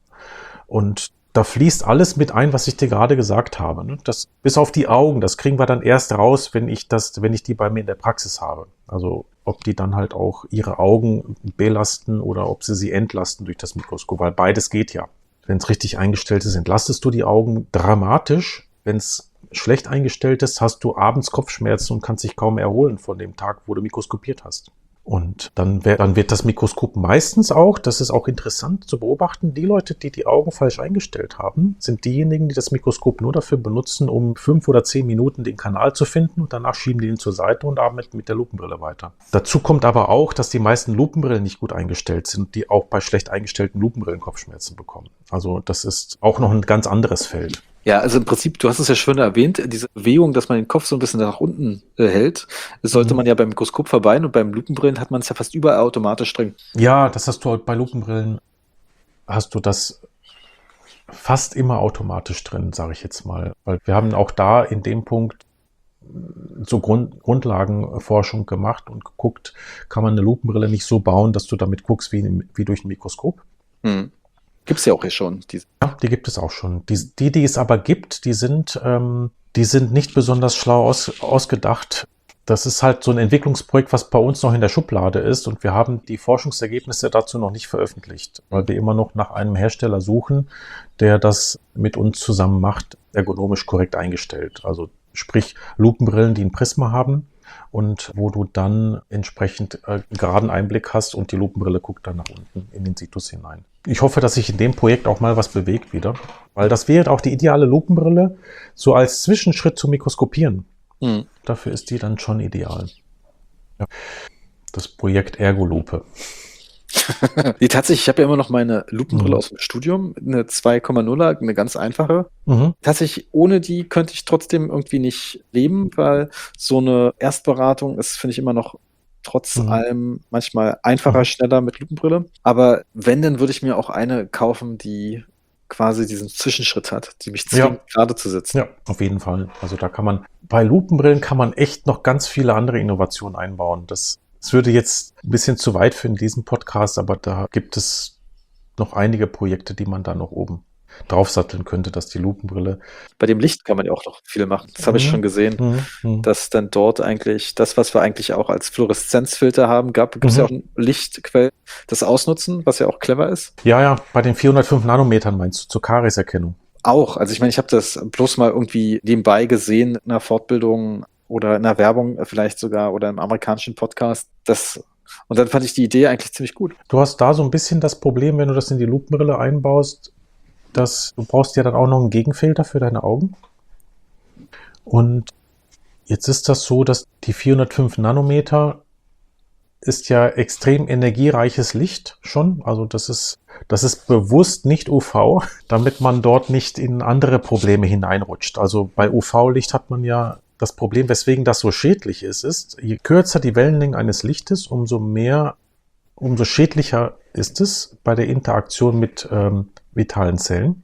Und da fließt alles mit ein, was ich dir gerade gesagt habe. Ne? Das, bis auf die Augen, das kriegen wir dann erst raus, wenn ich die bei mir in der Praxis habe. Also ob die dann halt auch ihre Augen belasten oder ob sie entlasten durch das Mikroskop, weil beides geht ja. Wenn es richtig eingestellt ist, entlastest du die Augen dramatisch. Wenn es schlecht eingestellt ist, hast du abends Kopfschmerzen und kannst dich kaum erholen von dem Tag, wo du mikroskopiert hast. Und dann wird das Mikroskop meistens auch, das ist auch interessant zu beobachten, die Leute, die die Augen falsch eingestellt haben, sind diejenigen, die das Mikroskop nur dafür benutzen, um 5 oder 10 Minuten den Kanal zu finden und danach schieben die ihn zur Seite und arbeiten mit der Lupenbrille weiter. Dazu kommt aber auch, dass die meisten Lupenbrillen nicht gut eingestellt sind, die auch bei schlecht eingestellten Lupenbrillen Kopfschmerzen bekommen. Also das ist auch noch ein ganz anderes Feld. Ja, also im Prinzip, du hast es ja schon erwähnt, diese Bewegung, dass man den Kopf so ein bisschen nach unten hält, das sollte man ja beim Mikroskop vermeiden und beim Lupenbrillen hat man es ja fast überall automatisch drin. Ja, das hast du halt bei Lupenbrillen, hast du das fast immer automatisch drin, sage ich jetzt mal. Weil wir haben auch da in dem Punkt so Grundlagenforschung gemacht und geguckt, kann man eine Lupenbrille nicht so bauen, dass du damit guckst wie durch ein Mikroskop. Gibt es ja auch hier schon. Ja, die gibt es auch schon. Die es aber gibt, die sind nicht besonders schlau ausgedacht. Das ist halt so ein Entwicklungsprojekt, was bei uns noch in der Schublade ist und wir haben die Forschungsergebnisse dazu noch nicht veröffentlicht, weil wir immer noch nach einem Hersteller suchen, der das mit uns zusammen macht, ergonomisch korrekt eingestellt. Also sprich Lupenbrillen, die ein Prisma haben und wo du dann entsprechend geraden Einblick hast und die Lupenbrille guckt dann nach unten in den Situs hinein. Ich hoffe, dass sich in dem Projekt auch mal was bewegt wieder, weil das wäre auch die ideale Lupenbrille, so als Zwischenschritt zum Mikroskopieren. Dafür ist die dann schon ideal. Ja. Das Projekt Ergolupe. Tatsächlich, ich habe ja immer noch meine Lupenbrille aus dem Studium, eine 2,0er, eine ganz einfache. Tatsächlich, ohne die könnte ich trotzdem irgendwie nicht leben, weil so eine Erstberatung ist, finde ich, immer noch trotz allem manchmal einfacher, schneller mit Lupenbrille. Aber wenn, dann würde ich mir auch eine kaufen, die quasi diesen Zwischenschritt hat, die mich zwingt, gerade zu sitzen. Ja, auf jeden Fall. Also bei Lupenbrillen kann man echt noch ganz viele andere Innovationen einbauen. Das würde jetzt ein bisschen zu weit führen in diesem Podcast, aber da gibt es noch einige Projekte, die man da noch oben draufsatteln könnte, dass die Lupenbrille... Bei dem Licht kann man ja auch noch viel machen. Das habe ich schon gesehen, dass dann dort eigentlich das, was wir eigentlich auch als Fluoreszenzfilter haben, gibt es ja auch ein Lichtquell, das ausnutzen, was ja auch clever ist. Ja, bei den 405 Nanometern meinst du, zur Karieserkennung. Auch, also ich meine, ich habe das bloß mal irgendwie nebenbei gesehen in einer Fortbildung oder in einer Werbung vielleicht sogar oder im amerikanischen Podcast. Und dann fand ich die Idee eigentlich ziemlich gut. Du hast da so ein bisschen das Problem, wenn du das in die Lupenbrille einbaust, dass du brauchst ja dann auch noch einen Gegenfilter für deine Augen. Und jetzt ist das so, dass die 405 Nanometer ist ja extrem energiereiches Licht schon. Also das ist bewusst nicht UV, damit man dort nicht in andere Probleme hineinrutscht. Also bei UV-Licht hat man ja das Problem, weswegen das so schädlich ist, je kürzer die Wellenlänge eines Lichtes, umso schädlicher ist es bei der Interaktion mit vitalen Zellen.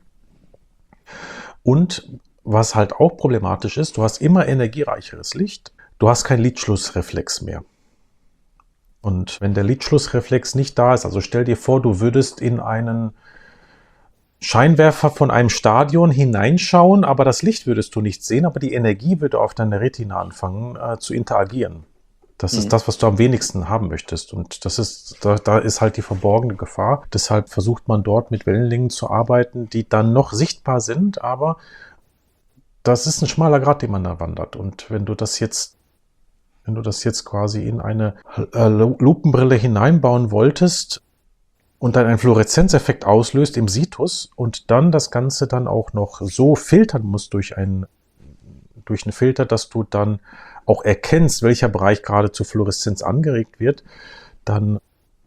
Und was halt auch problematisch ist, du hast immer energiereicheres Licht, du hast keinen Lidschlussreflex mehr. Und wenn der Lidschlussreflex nicht da ist, also stell dir vor, du würdest in einen Scheinwerfer von einem Stadion hineinschauen, aber das Licht würdest du nicht sehen, aber die Energie würde auf deine Retina anfangen zu interagieren. Das ist das, was du am wenigsten haben möchtest. Und da ist halt die verborgene Gefahr. Deshalb versucht man dort mit Wellenlängen zu arbeiten, die dann noch sichtbar sind, aber das ist ein schmaler Grat, den man da wandert. Und wenn du das jetzt quasi in eine Lupenbrille hineinbauen wolltest und dann einen Fluoreszenzeffekt auslöst im Situs und dann das Ganze dann auch noch so filtern musst durch einen Filter, dass du dann auch erkennst, welcher Bereich gerade zur Fluoreszenz angeregt wird, dann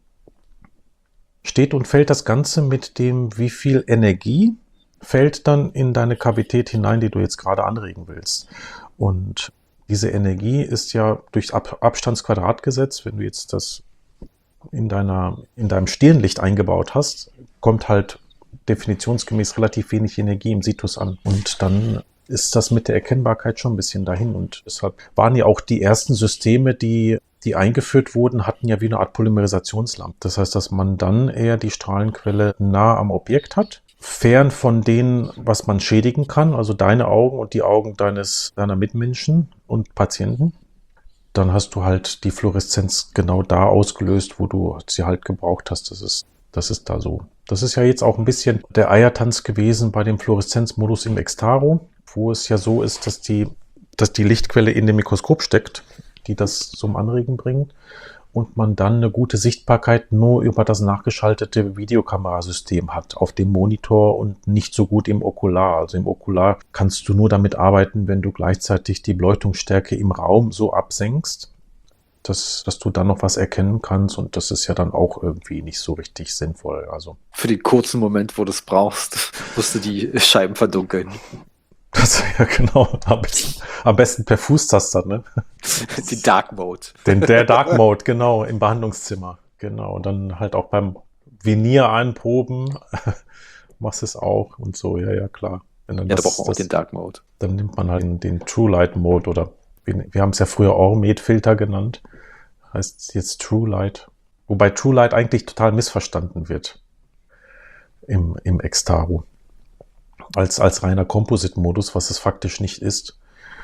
steht und fällt das Ganze mit dem, wie viel Energie fällt dann in deine Kavität hinein, die du jetzt gerade anregen willst. Und diese Energie ist ja durch Abstandsquadratgesetz, wenn du jetzt das in deinem Stirnlicht eingebaut hast, kommt halt definitionsgemäß relativ wenig Energie im Situs an. Und dann ist das mit der Erkennbarkeit schon ein bisschen dahin. Und deshalb waren ja auch die ersten Systeme, die eingeführt wurden, hatten ja wie eine Art Polymerisationslampe. Das heißt, dass man dann eher die Strahlenquelle nah am Objekt hat, fern von dem, was man schädigen kann, also deine Augen und die Augen deiner Mitmenschen und Patienten. Dann hast du halt die Fluoreszenz genau da ausgelöst, wo du sie halt gebraucht hast. Das ist da so. Das ist ja jetzt auch ein bisschen der Eiertanz gewesen bei dem Fluoreszenzmodus im Extaro, wo es ja so ist, dass die Lichtquelle in dem Mikroskop steckt, die das zum Anregen bringt und man dann eine gute Sichtbarkeit nur über das nachgeschaltete Videokamerasystem hat auf dem Monitor und nicht so gut im Okular. Also im Okular kannst du nur damit arbeiten, wenn du gleichzeitig die Beleuchtungsstärke im Raum so absenkst, dass du dann noch was erkennen kannst, und das ist ja dann auch irgendwie nicht so richtig sinnvoll. Also für den kurzen Moment, wo du es brauchst, musst du die Scheiben verdunkeln. Das ja genau, am besten per Fußtaster, ne? Die Dark Mode. Der Dark Mode, genau, im Behandlungszimmer. Genau, und dann halt auch beim Venier einproben machst du es auch und so, ja, klar. Da braucht man auch den Dark Mode. Dann nimmt man halt den True Light Mode, oder wir haben es ja früher Ormed-Filter genannt, heißt jetzt True Light. Wobei True Light eigentlich total missverstanden wird im Extaro. Als reiner Composite-Modus, was es faktisch nicht ist.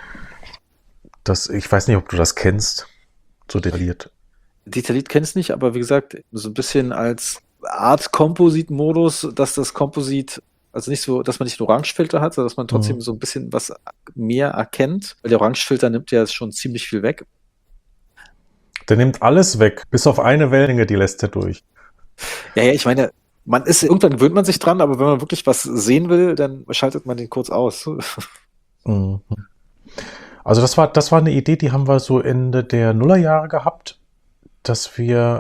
Ich weiß nicht, ob du das kennst, so detailliert. Detailliert kennst du nicht, aber wie gesagt, so ein bisschen als Art Composite-Modus, dass das Composite, also nicht so, dass man nicht einen Orangefilter hat, sondern dass man trotzdem so ein bisschen was mehr erkennt, weil der Orangefilter nimmt ja schon ziemlich viel weg. Der nimmt alles weg, bis auf eine Wellenlänge, die lässt er durch. Ja, ich meine, irgendwann gewöhnt man sich dran, aber wenn man wirklich was sehen will, dann schaltet man den kurz aus. Mhm. Also das war eine Idee, die haben wir so Ende der Nullerjahre gehabt, dass wir,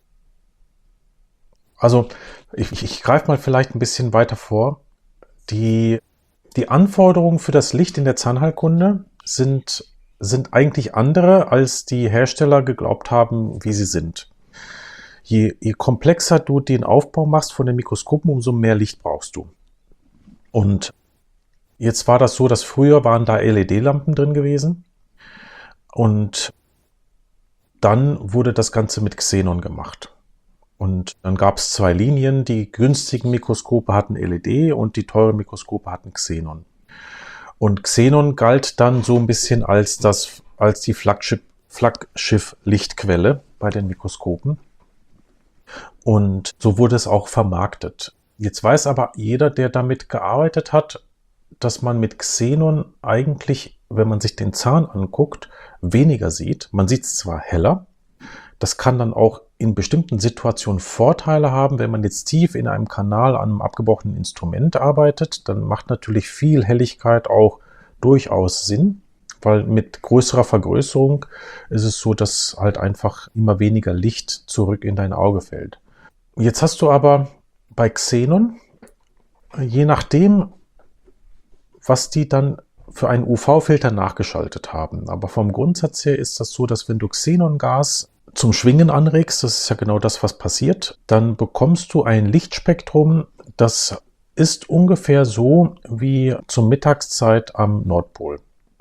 also ich greife mal vielleicht ein bisschen weiter vor. Die Anforderungen für das Licht in der Zahnheilkunde sind eigentlich andere, als die Hersteller geglaubt haben, wie sie sind. Je komplexer du den Aufbau machst von den Mikroskopen, umso mehr Licht brauchst du. Und jetzt war das so, dass früher waren da LED-Lampen drin gewesen. Und dann wurde das Ganze mit Xenon gemacht. Und dann gab es zwei Linien. Die günstigen Mikroskope hatten LED und die teuren Mikroskope hatten Xenon. Und Xenon galt dann so ein bisschen als die Flaggschiff-Lichtquelle bei den Mikroskopen. Und so wurde es auch vermarktet. Jetzt weiß aber jeder, der damit gearbeitet hat, dass man mit Xenon eigentlich, wenn man sich den Zahn anguckt, weniger sieht. Man sieht es zwar heller, das kann dann auch in bestimmten Situationen Vorteile haben. Wenn man jetzt tief in einem Kanal an einem abgebrochenen Instrument arbeitet, dann macht natürlich viel Helligkeit auch durchaus Sinn, weil mit größerer Vergrößerung ist es so, dass halt einfach immer weniger Licht zurück in dein Auge fällt. Jetzt hast du aber bei Xenon, je nachdem, was die dann für einen UV-Filter nachgeschaltet haben. Aber vom Grundsatz her ist das so, dass wenn du Xenongas zum Schwingen anregst, das ist ja genau das, was passiert, dann bekommst du ein Lichtspektrum, das ist ungefähr so wie zur Mittagszeit am Nordpol.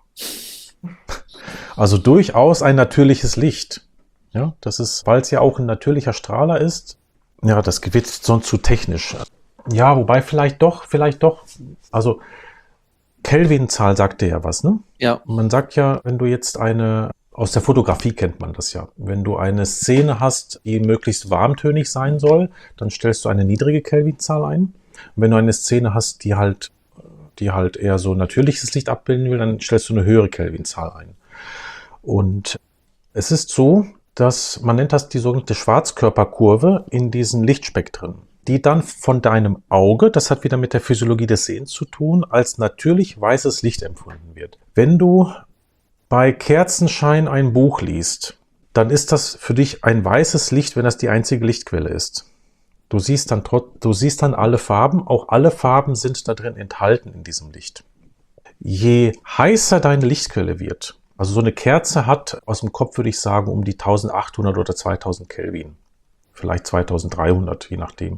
Also durchaus ein natürliches Licht. Ja, das ist, weil es ja auch ein natürlicher Strahler ist. Ja, das wird sonst zu technisch. Ja, wobei vielleicht doch. Also Kelvin-Zahl sagt dir ja was, ne? Ja. Man sagt ja, wenn du jetzt aus der Fotografie kennt man das ja. Wenn du eine Szene hast, die möglichst warmtönig sein soll, dann stellst du eine niedrige Kelvin-Zahl ein. Und wenn du eine Szene hast, die halt eher so natürliches Licht abbilden will, dann stellst du eine höhere Kelvin-Zahl ein. Und es ist so, dass man nennt das die sogenannte Schwarzkörperkurve in diesen Lichtspektren, die dann von deinem Auge, das hat wieder mit der Physiologie des Sehens zu tun, als natürlich weißes Licht empfunden wird. Wenn du bei Kerzenschein ein Buch liest, dann ist das für dich ein weißes Licht, wenn das die einzige Lichtquelle ist. Du siehst dann alle Farben, auch alle Farben sind da drin enthalten in diesem Licht. Je heißer deine Lichtquelle wird, also so eine Kerze hat aus dem Kopf, würde ich sagen, um die 1800 oder 2000 Kelvin. Vielleicht 2300, je nachdem.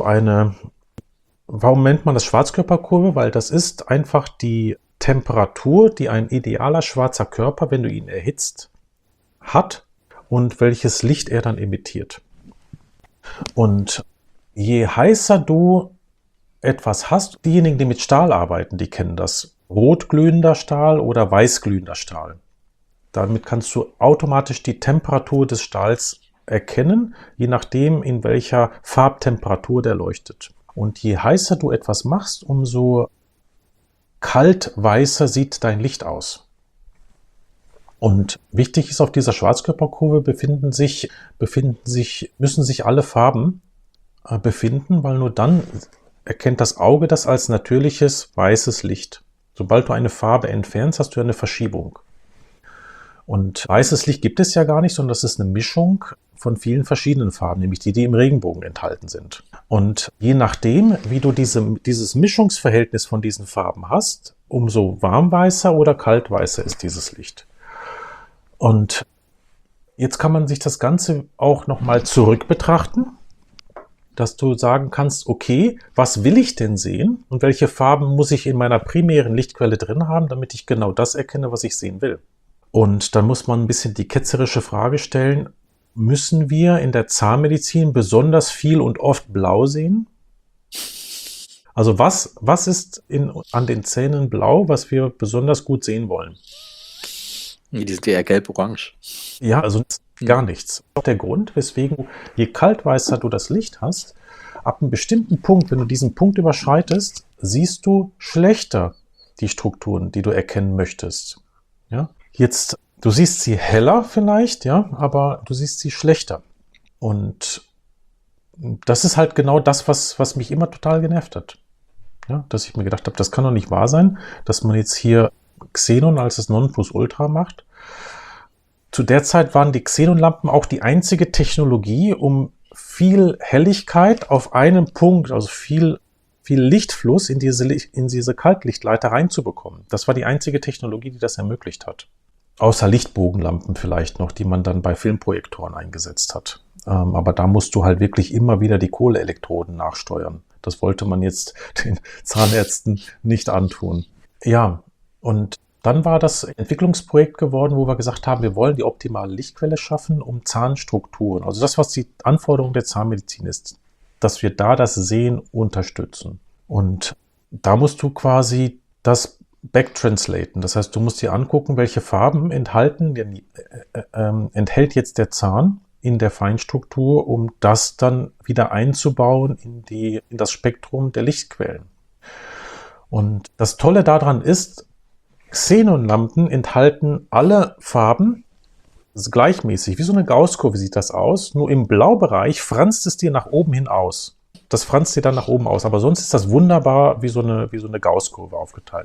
Warum nennt man das Schwarzkörperkurve? Weil das ist einfach die Temperatur, die ein idealer schwarzer Körper, wenn du ihn erhitzt, hat und welches Licht er dann emittiert. Und je heißer du etwas hast, diejenigen, die mit Stahl arbeiten, die kennen das. Rotglühender Stahl oder weißglühender Stahl. Damit kannst du automatisch die Temperatur des Stahls erkennen, je nachdem, in welcher Farbtemperatur der leuchtet. Und je heißer du etwas machst, umso kalt weißer sieht dein Licht aus. Und wichtig ist, auf dieser Schwarzkörperkurve müssen sich alle Farben befinden, weil nur dann erkennt das Auge das als natürliches weißes Licht. Sobald du eine Farbe entfernst, hast du eine Verschiebung. Und weißes Licht gibt es ja gar nicht, sondern das ist eine Mischung von vielen verschiedenen Farben, nämlich die im Regenbogen enthalten sind. Und je nachdem, wie du dieses Mischungsverhältnis von diesen Farben hast, umso warmweißer oder kaltweißer ist dieses Licht. Und jetzt kann man sich das Ganze auch nochmal zurück betrachten, dass du sagen kannst, okay, was will ich denn sehen und welche Farben muss ich in meiner primären Lichtquelle drin haben, damit ich genau das erkenne, was ich sehen will. Und dann muss man ein bisschen die ketzerische Frage stellen, müssen wir in der Zahnmedizin besonders viel und oft blau sehen? Also was ist an den Zähnen blau, was wir besonders gut sehen wollen? Die sind eher gelb-orange. Ja, also gar nichts. Der Grund, weswegen je kaltweißer du das Licht hast, ab einem bestimmten Punkt, wenn du diesen Punkt überschreitest, siehst du schlechter die Strukturen, die du erkennen möchtest. Ja? Jetzt, du siehst sie heller vielleicht, ja, aber du siehst sie schlechter. Und das ist halt genau das, was mich immer total genervt hat. Ja, dass ich mir gedacht habe, das kann doch nicht wahr sein, dass man jetzt hier Xenon als das Nonplusultra macht. Zu der Zeit waren die Xenonlampen auch die einzige Technologie, um viel Helligkeit auf einen Punkt, also viel Lichtfluss in diese Kaltlichtleiter reinzubekommen. Das war die einzige Technologie, die das ermöglicht hat. Außer Lichtbogenlampen vielleicht noch, die man dann bei Filmprojektoren eingesetzt hat. Aber da musst du halt wirklich immer wieder die Kohleelektroden nachsteuern. Das wollte man jetzt den Zahnärzten nicht antun. Ja, und dann war das Entwicklungsprojekt geworden, wo wir gesagt haben, wir wollen die optimale Lichtquelle schaffen, um Zahnstrukturen, also das, was die Anforderung der Zahnmedizin ist, dass wir da das Sehen unterstützen. Und da musst du quasi das backtranslaten. Das heißt, du musst dir angucken, welche Farben enthält jetzt der Zahn in der Feinstruktur, um das dann wieder einzubauen in das Spektrum der Lichtquellen. Und das Tolle daran ist, Xenonlampen enthalten alle Farben Das ist gleichmäßig, wie so eine Gaußkurve sieht das aus. Nur im Blaubereich franzt es dir nach oben hin aus. Das franzt dir dann nach oben aus. Aber sonst ist das wunderbar wie so eine Gaußkurve aufgeteilt.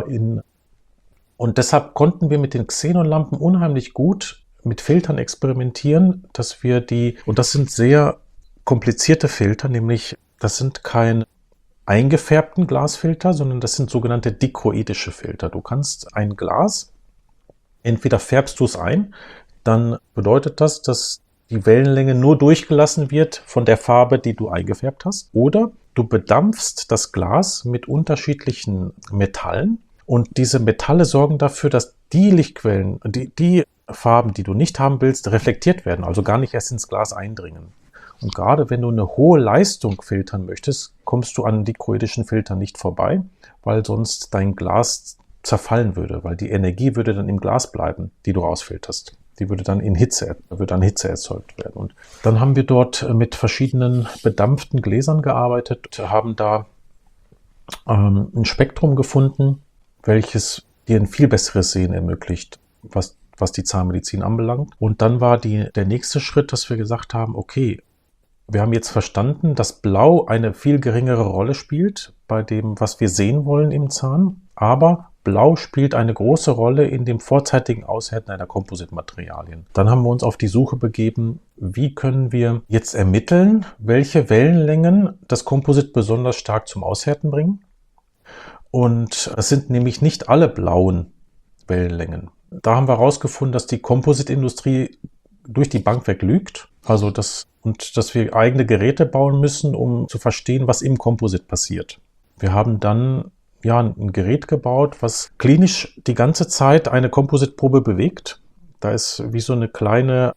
Und deshalb konnten wir mit den Xenonlampen unheimlich gut mit Filtern experimentieren, dass wir und das sind sehr komplizierte Filter, nämlich das sind keine eingefärbten Glasfilter, sondern das sind sogenannte dichroidische Filter. Du kannst ein Glas, entweder färbst du es ein, dann bedeutet das, dass die Wellenlänge nur durchgelassen wird von der Farbe, die du eingefärbt hast, oder du bedampfst das Glas mit unterschiedlichen Metallen und diese Metalle sorgen dafür, dass die Lichtquellen, die Farben, die du nicht haben willst, reflektiert werden, also gar nicht erst ins Glas eindringen. Und gerade wenn du eine hohe Leistung filtern möchtest, kommst du an dichroidischen Filtern nicht vorbei, weil sonst dein Glas zerfallen würde, weil die Energie würde dann im Glas bleiben, die du rausfilterst. Die würde dann Hitze erzeugt werden. Und dann haben wir dort mit verschiedenen bedampften Gläsern gearbeitet, haben da ein Spektrum gefunden, welches dir ein viel besseres Sehen ermöglicht, was die Zahnmedizin anbelangt. Und dann war der nächste Schritt, dass wir gesagt haben, okay, wir haben jetzt verstanden, dass Blau eine viel geringere Rolle spielt bei dem, was wir sehen wollen im Zahn, aber Blau spielt eine große Rolle in dem vorzeitigen Aushärten einer Kompositmaterialien. Dann haben wir uns auf die Suche begeben, wie können wir jetzt ermitteln, welche Wellenlängen das Komposit besonders stark zum Aushärten bringen. Und es sind nämlich nicht alle blauen Wellenlängen. Da haben wir herausgefunden, dass die Kompositindustrie durch die Bank weg lügt. Also dass wir eigene Geräte bauen müssen, um zu verstehen, was im Komposit passiert. Wir haben dann ein Gerät gebaut, was klinisch die ganze Zeit eine Kompositprobe bewegt. Da ist wie so ein kleiner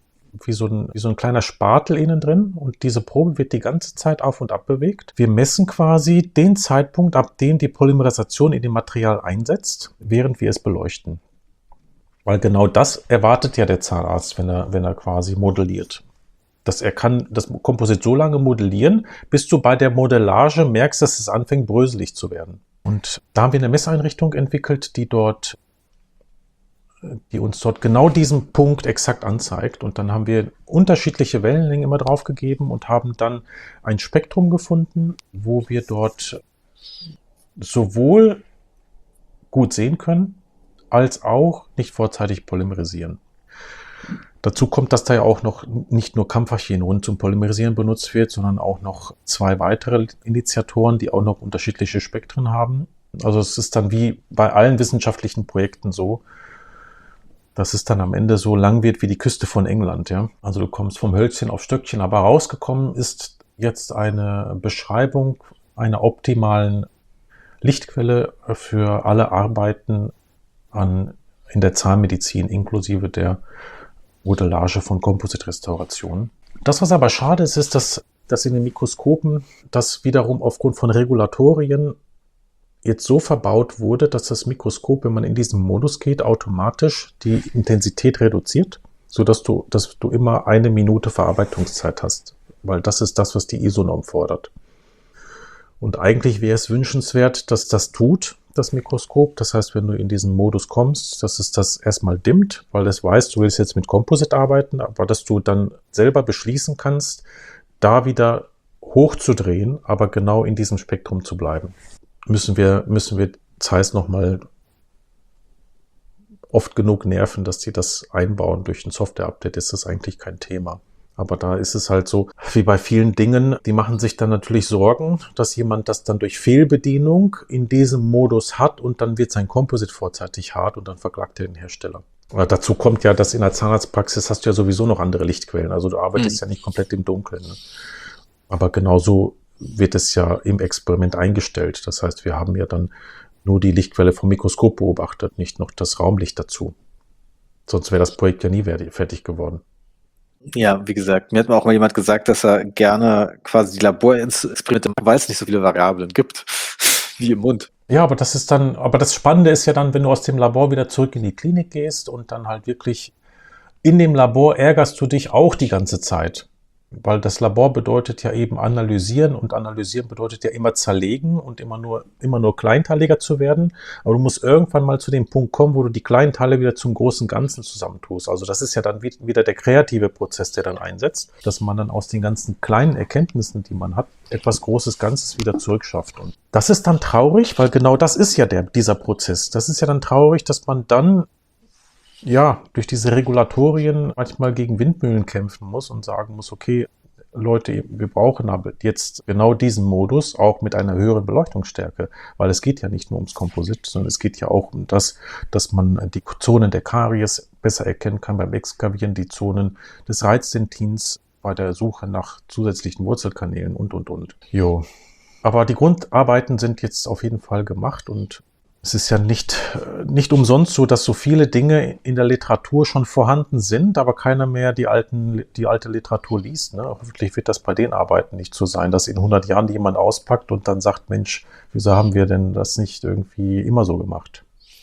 Spatel innen drin und diese Probe wird die ganze Zeit auf und ab bewegt. Wir messen quasi den Zeitpunkt, ab dem die Polymerisation in dem Material einsetzt, während wir es beleuchten. Weil genau das erwartet ja der Zahnarzt, wenn er quasi modelliert. Dass er kann das Komposit so lange modellieren, bis du bei der Modellage merkst, dass es anfängt bröselig zu werden. Und da haben wir eine Messeinrichtung entwickelt, die uns dort genau diesen Punkt exakt anzeigt. Und dann haben wir unterschiedliche Wellenlängen immer draufgegeben und haben dann ein Spektrum gefunden, wo wir dort sowohl gut sehen können, als auch nicht vorzeitig polymerisieren. Dazu kommt, dass da ja auch noch nicht nur Camphachienron zum Polymerisieren benutzt wird, sondern auch noch 2 weitere Initiatoren, die auch noch unterschiedliche Spektren haben. Also es ist dann wie bei allen wissenschaftlichen Projekten so, dass es dann am Ende so lang wird wie die Küste von England. Ja? Also du kommst vom Hölzchen auf Stöckchen, aber rausgekommen ist jetzt eine Beschreibung einer optimalen Lichtquelle für alle Arbeiten in der Zahnmedizin, inklusive der Modellage von Kompositrestaurationen. Das, was aber schade ist, ist, dass in den Mikroskopen das wiederum aufgrund von Regulatorien jetzt so verbaut wurde, dass das Mikroskop, wenn man in diesen Modus geht, automatisch die Intensität reduziert, sodass du immer 1 Minute Verarbeitungszeit hast, weil das ist das, was die ISO-Norm fordert. Und eigentlich wäre es wünschenswert, dass das tut, das Mikroskop. Das heißt, wenn du in diesen Modus kommst, dass es das erstmal dimmt, weil es weiß, du willst jetzt mit Komposit arbeiten, aber dass du dann selber beschließen kannst, da wieder hochzudrehen, aber genau in diesem Spektrum zu bleiben. Müssen wir Zeiss nochmal oft genug nerven, dass die das einbauen. Durch ein Software-Update ist das eigentlich kein Thema. Aber da ist es halt so, wie bei vielen Dingen, die machen sich dann natürlich Sorgen, dass jemand das dann durch Fehlbedienung in diesem Modus hat und dann wird sein Komposit vorzeitig hart und dann verklagt er den Hersteller. Aber dazu kommt ja, dass in der Zahnarztpraxis hast du ja sowieso noch andere Lichtquellen. Also du arbeitest ja nicht komplett im Dunkeln. Ne? Aber genauso wird es ja im Experiment eingestellt. Das heißt, wir haben ja dann nur die Lichtquelle vom Mikroskop beobachtet, nicht noch das Raumlicht dazu. Sonst wäre das Projekt ja nie fertig geworden. Ja, wie gesagt, mir hat auch mal jemand gesagt, dass er gerne quasi die Laborexperimente macht, weil es nicht so viele Variablen gibt, wie im Mund. Ja, aber das Spannende ist ja dann, wenn du aus dem Labor wieder zurück in die Klinik gehst und dann halt wirklich in dem Labor ärgerst du dich auch die ganze Zeit. Weil das Labor bedeutet ja eben analysieren und analysieren bedeutet ja immer zerlegen und immer nur kleinteiliger zu werden. Aber du musst irgendwann mal zu dem Punkt kommen, wo du die kleinen Teile wieder zum großen Ganzen zusammentust. Also das ist ja dann wieder der kreative Prozess, der dann einsetzt, dass man dann aus den ganzen kleinen Erkenntnissen, die man hat, etwas Großes Ganzes wieder zurückschafft. Und das ist dann traurig, weil genau das ist ja dieser Prozess. Das ist ja dann traurig, dass man dann durch diese Regulatorien manchmal gegen Windmühlen kämpfen muss und sagen muss, okay, Leute, wir brauchen aber jetzt genau diesen Modus, auch mit einer höheren Beleuchtungsstärke, weil es geht ja nicht nur ums Komposit, sondern es geht ja auch um das, dass man die Zonen der Karies besser erkennen kann beim Exkavieren, die Zonen des Reizdentins bei der Suche nach zusätzlichen Wurzelkanälen und. Jo. Aber die Grundarbeiten sind jetzt auf jeden Fall gemacht und es ist ja nicht umsonst so, dass so viele Dinge in der Literatur schon vorhanden sind, aber keiner mehr die alte Literatur liest. Ne? Hoffentlich wird das bei den Arbeiten nicht so sein, dass in 100 Jahren jemand auspackt und dann sagt, Mensch, wieso haben wir denn das nicht irgendwie immer so gemacht?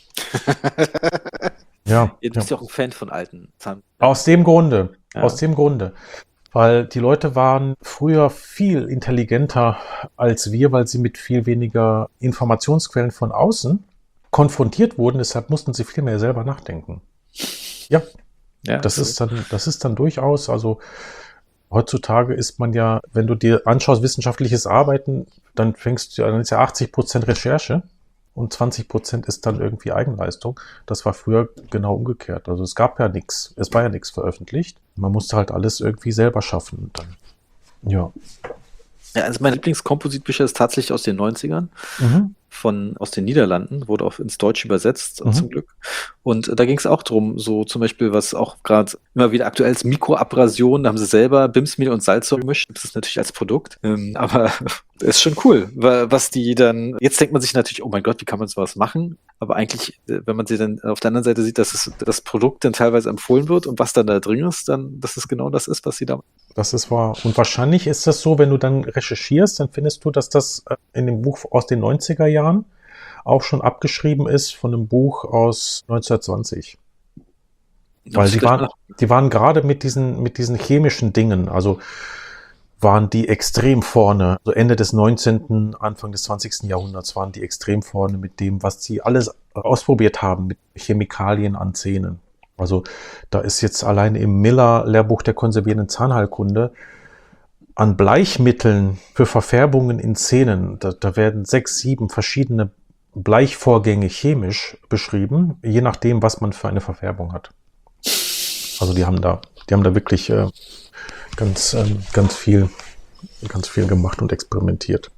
Ja. Du bist ja auch ein Fan von alten Zahn. Aus dem Grunde. Ja. Weil die Leute waren früher viel intelligenter als wir, weil sie mit viel weniger Informationsquellen von außen konfrontiert wurden. Deshalb mussten sie viel mehr selber nachdenken. Ja, das ist dann durchaus, also heutzutage ist man ja, wenn du dir anschaust, wissenschaftliches Arbeiten, dann ist ja 80% Recherche und 20% ist dann irgendwie Eigenleistung. Das war früher genau umgekehrt. Also es war ja nichts veröffentlicht. Man musste halt alles irgendwie selber schaffen. Und dann, ja. Ja, also mein Lieblingskompositbücher ist tatsächlich aus den 90ern. Aus den Niederlanden, wurde auch ins Deutsche übersetzt, zum Glück. Und da ging es auch drum, so zum Beispiel, was auch gerade immer wieder aktuell ist, Mikroabrasion, da haben sie selber Bimsmehl und Salz gemischt. Das ist natürlich als Produkt, aber ist schon cool, was die dann, jetzt denkt man sich natürlich, oh mein Gott, wie kann man sowas machen? Aber eigentlich, wenn man sie dann auf der anderen Seite sieht, dass das Produkt dann teilweise empfohlen wird und was dann da drin ist, dann, dass es genau das ist, was sie da machen. Das ist wahr. Und wahrscheinlich ist das so, wenn du dann recherchierst, dann findest du, dass das in dem Buch aus den 90er Jahren auch schon abgeschrieben ist von einem Buch aus 1920. Weil die waren gerade mit diesen chemischen Dingen, also waren die extrem vorne. Also Ende des 19., Anfang des 20. Jahrhunderts waren die extrem vorne mit dem, was sie alles ausprobiert haben mit Chemikalien an Zähnen. Also da ist jetzt alleine im Miller-Lehrbuch der konservierenden Zahnheilkunde an Bleichmitteln für Verfärbungen in Zähnen, da werden 6, 7 verschiedene Bleichvorgänge chemisch beschrieben, je nachdem, was man für eine Verfärbung hat. Also die haben da wirklich ganz viel gemacht und experimentiert.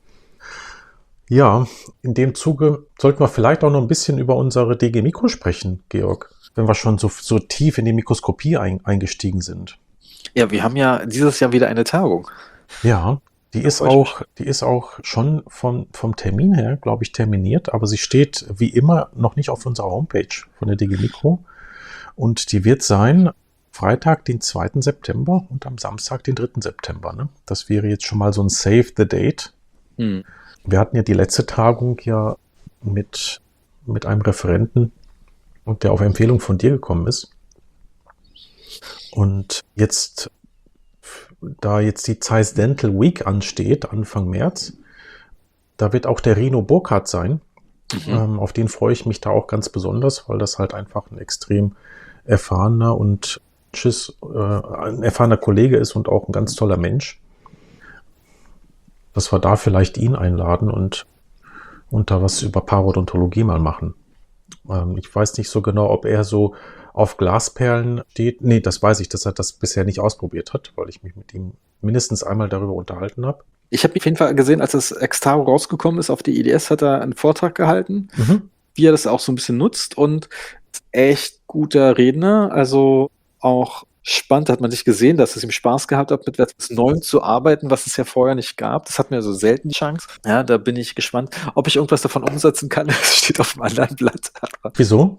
Ja, in dem Zuge sollten wir vielleicht auch noch ein bisschen über unsere DG Mikro sprechen, Georg, wenn wir schon so tief in die Mikroskopie eingestiegen sind. Ja, wir haben ja dieses Jahr wieder eine Tagung. Ja, die ist auch schon vom Termin her, glaube ich, terminiert, aber sie steht wie immer noch nicht auf unserer Homepage von der DG Mikro. Und die wird sein Freitag, den 2. September und am Samstag, den 3. September. Ne? Das wäre jetzt schon mal so ein Save the Date. Wir hatten ja die letzte Tagung ja mit einem Referenten, und der auf Empfehlung von dir gekommen ist. Und jetzt, da jetzt die Zeiss Dental Week ansteht, Anfang März, da wird auch der Rino Burkhardt sein. Auf den freue ich mich da auch ganz besonders, weil das halt einfach ein extrem erfahrener ein erfahrener Kollege ist und auch ein ganz toller Mensch. Dass wir da vielleicht ihn einladen und da was über Parodontologie mal machen. Ich weiß nicht so genau, ob er so auf Glasperlen steht. Nee, das weiß ich, dass er das bisher nicht ausprobiert hat, weil ich mich mit ihm mindestens einmal darüber unterhalten habe. Ich habe auf jeden Fall gesehen, als das Extaro rausgekommen ist auf die IDS, hat er einen Vortrag gehalten, wie er das auch so ein bisschen nutzt und echt guter Redner, also auch spannend, hat man sich gesehen, dass es ihm Spaß gehabt hat, mit etwas Neuem zu arbeiten, was es ja vorher nicht gab. Das hat mir so selten die Chance. Ja, da bin ich gespannt, ob ich irgendwas davon umsetzen kann. Das steht auf einem anderen Blatt. Wieso?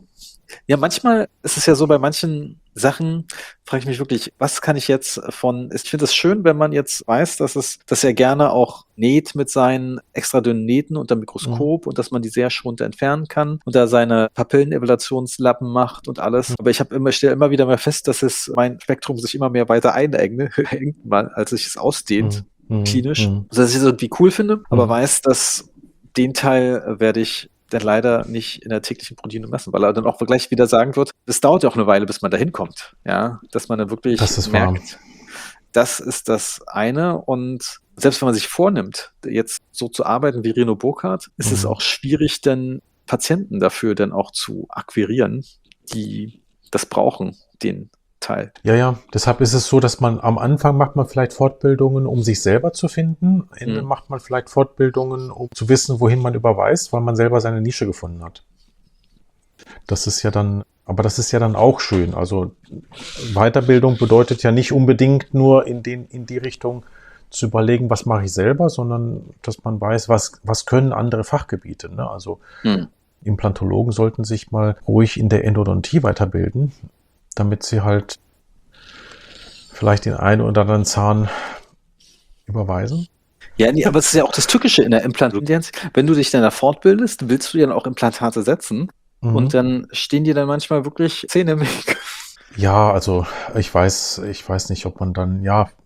Ja, manchmal ist es ja so, bei manchen Sachen frage ich mich wirklich, was kann ich jetzt ich finde es schön, wenn man jetzt weiß, dass er gerne auch näht mit seinen extra dünnen Nähten unter Mikroskop und dass man die sehr schonend entfernen kann und da seine Papillenevaluationslappen macht und alles. Aber ich stelle immer wieder mal fest, dass mein Spektrum sich immer mehr weiter einengt, als sich es ausdehnt, klinisch. Also, dass ich es irgendwie cool finde, aber weiß, dass den Teil werde ich dann leider nicht in der täglichen Bedienung messen, weil er dann auch gleich wieder sagen wird, es dauert ja auch eine Weile, bis man da hinkommt. Ja, dass man dann wirklich merkt, das ist das eine. Und selbst wenn man sich vornimmt, jetzt so zu arbeiten wie Reno Burkhardt, ist es auch schwierig, dann Patienten dafür dann auch zu akquirieren, die das brauchen, den Teil. Ja, deshalb ist es so, dass man am Anfang macht man vielleicht Fortbildungen, um sich selber zu finden. Am Ende macht man vielleicht Fortbildungen, um zu wissen, wohin man überweist, weil man selber seine Nische gefunden hat. Das ist ja dann auch schön. Also Weiterbildung bedeutet ja nicht unbedingt nur in die Richtung zu überlegen, was mache ich selber, sondern dass man weiß, was können andere Fachgebiete. Ne? Also Implantologen sollten sich mal ruhig in der Endodontie weiterbilden, damit sie halt vielleicht den einen oder anderen Zahn überweisen. Ja, nee, aber es ist ja auch das Tückische in der Implantologie. Wenn du dich dann da fortbildest, willst du ja dann auch Implantate setzen und dann stehen dir dann manchmal wirklich Zähne im Weg. Ja, also ich weiß nicht, ob man dann,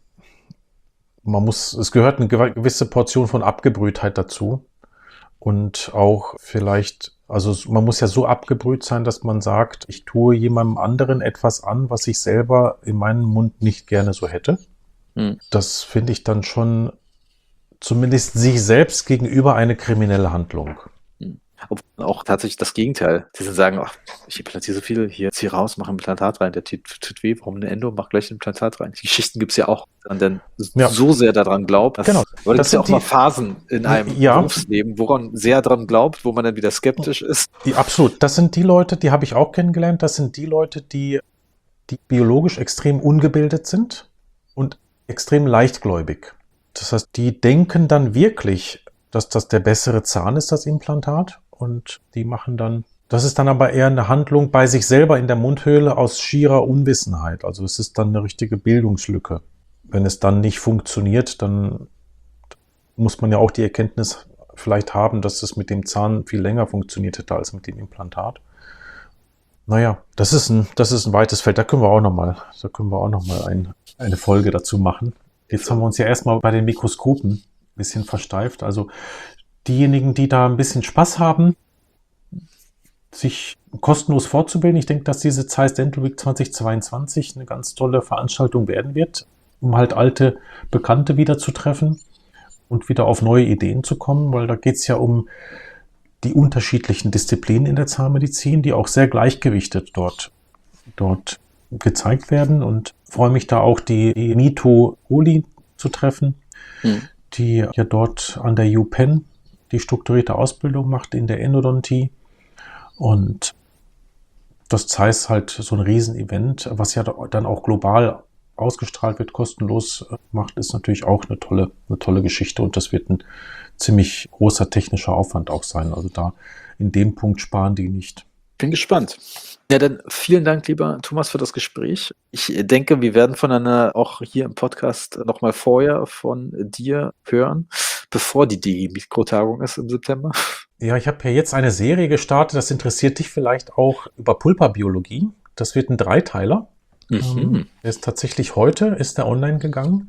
es gehört eine gewisse Portion von Abgebrühtheit dazu und auch vielleicht, also man muss ja so abgebrüht sein, dass man sagt, ich tue jemandem anderen etwas an, was ich selber in meinem Mund nicht gerne so hätte. Das finde ich dann schon zumindest sich selbst gegenüber eine kriminelle Handlung. Obwohl auch tatsächlich das Gegenteil. Die sagen, ach, ich implantiere so viel, hier, zieh raus, mach ein Implantat rein, der tut weh, warum eine Endo, mach gleich ein Implantat rein. Die Geschichten gibt es ja auch, wenn man dann so sehr daran glaubt. Genau. Aber das sind ja auch mal Phasen in einem Berufsleben, woran sehr dran glaubt, wo man dann wieder skeptisch ist. Absolut. Das sind die Leute, die habe ich auch kennengelernt, das sind die Leute, die biologisch extrem ungebildet sind und extrem leichtgläubig. Das heißt, die denken dann wirklich, dass das der bessere Zahn ist, das Implantat. Und die machen dann, das ist dann aber eher eine Handlung bei sich selber in der Mundhöhle aus schierer Unwissenheit. Also es ist dann eine richtige Bildungslücke. Wenn es dann nicht funktioniert, dann muss man ja auch die Erkenntnis vielleicht haben, dass es mit dem Zahn viel länger funktioniert hätte als mit dem Implantat. Naja, das ist ein weites Feld. Da können wir auch noch mal eine Folge dazu machen. Jetzt haben wir uns ja erstmal bei den Mikroskopen ein bisschen versteift. Also diejenigen, die da ein bisschen Spaß haben, sich kostenlos fortzubilden. Ich denke, dass diese Zeiss Dental Week 2022 eine ganz tolle Veranstaltung werden wird, um halt alte Bekannte wieder zu treffen und wieder auf neue Ideen zu kommen, weil da geht es ja um die unterschiedlichen Disziplinen in der Zahnmedizin, die auch sehr gleichgewichtet dort gezeigt werden, und freue mich da auch die Mito Oli zu treffen, die ja dort an der UPenn die strukturierte Ausbildung macht in der Endodontie. Und das Zeiss halt so ein Riesenevent, was ja dann auch global ausgestrahlt wird, kostenlos macht, ist natürlich auch eine tolle Geschichte, und das wird ein ziemlich großer technischer Aufwand auch sein. Also da in dem Punkt sparen die nicht. Bin gespannt. Ja, dann vielen Dank, lieber Thomas, für das Gespräch. Ich denke, wir werden voneinander auch hier im Podcast nochmal vorher von dir hören, bevor die DG-Mikrotagung ist im September. Ja, ich habe ja jetzt eine Serie gestartet, das interessiert dich vielleicht auch, über Pulperbiologie. Das wird ein Dreiteiler. Der ist tatsächlich heute, online gegangen.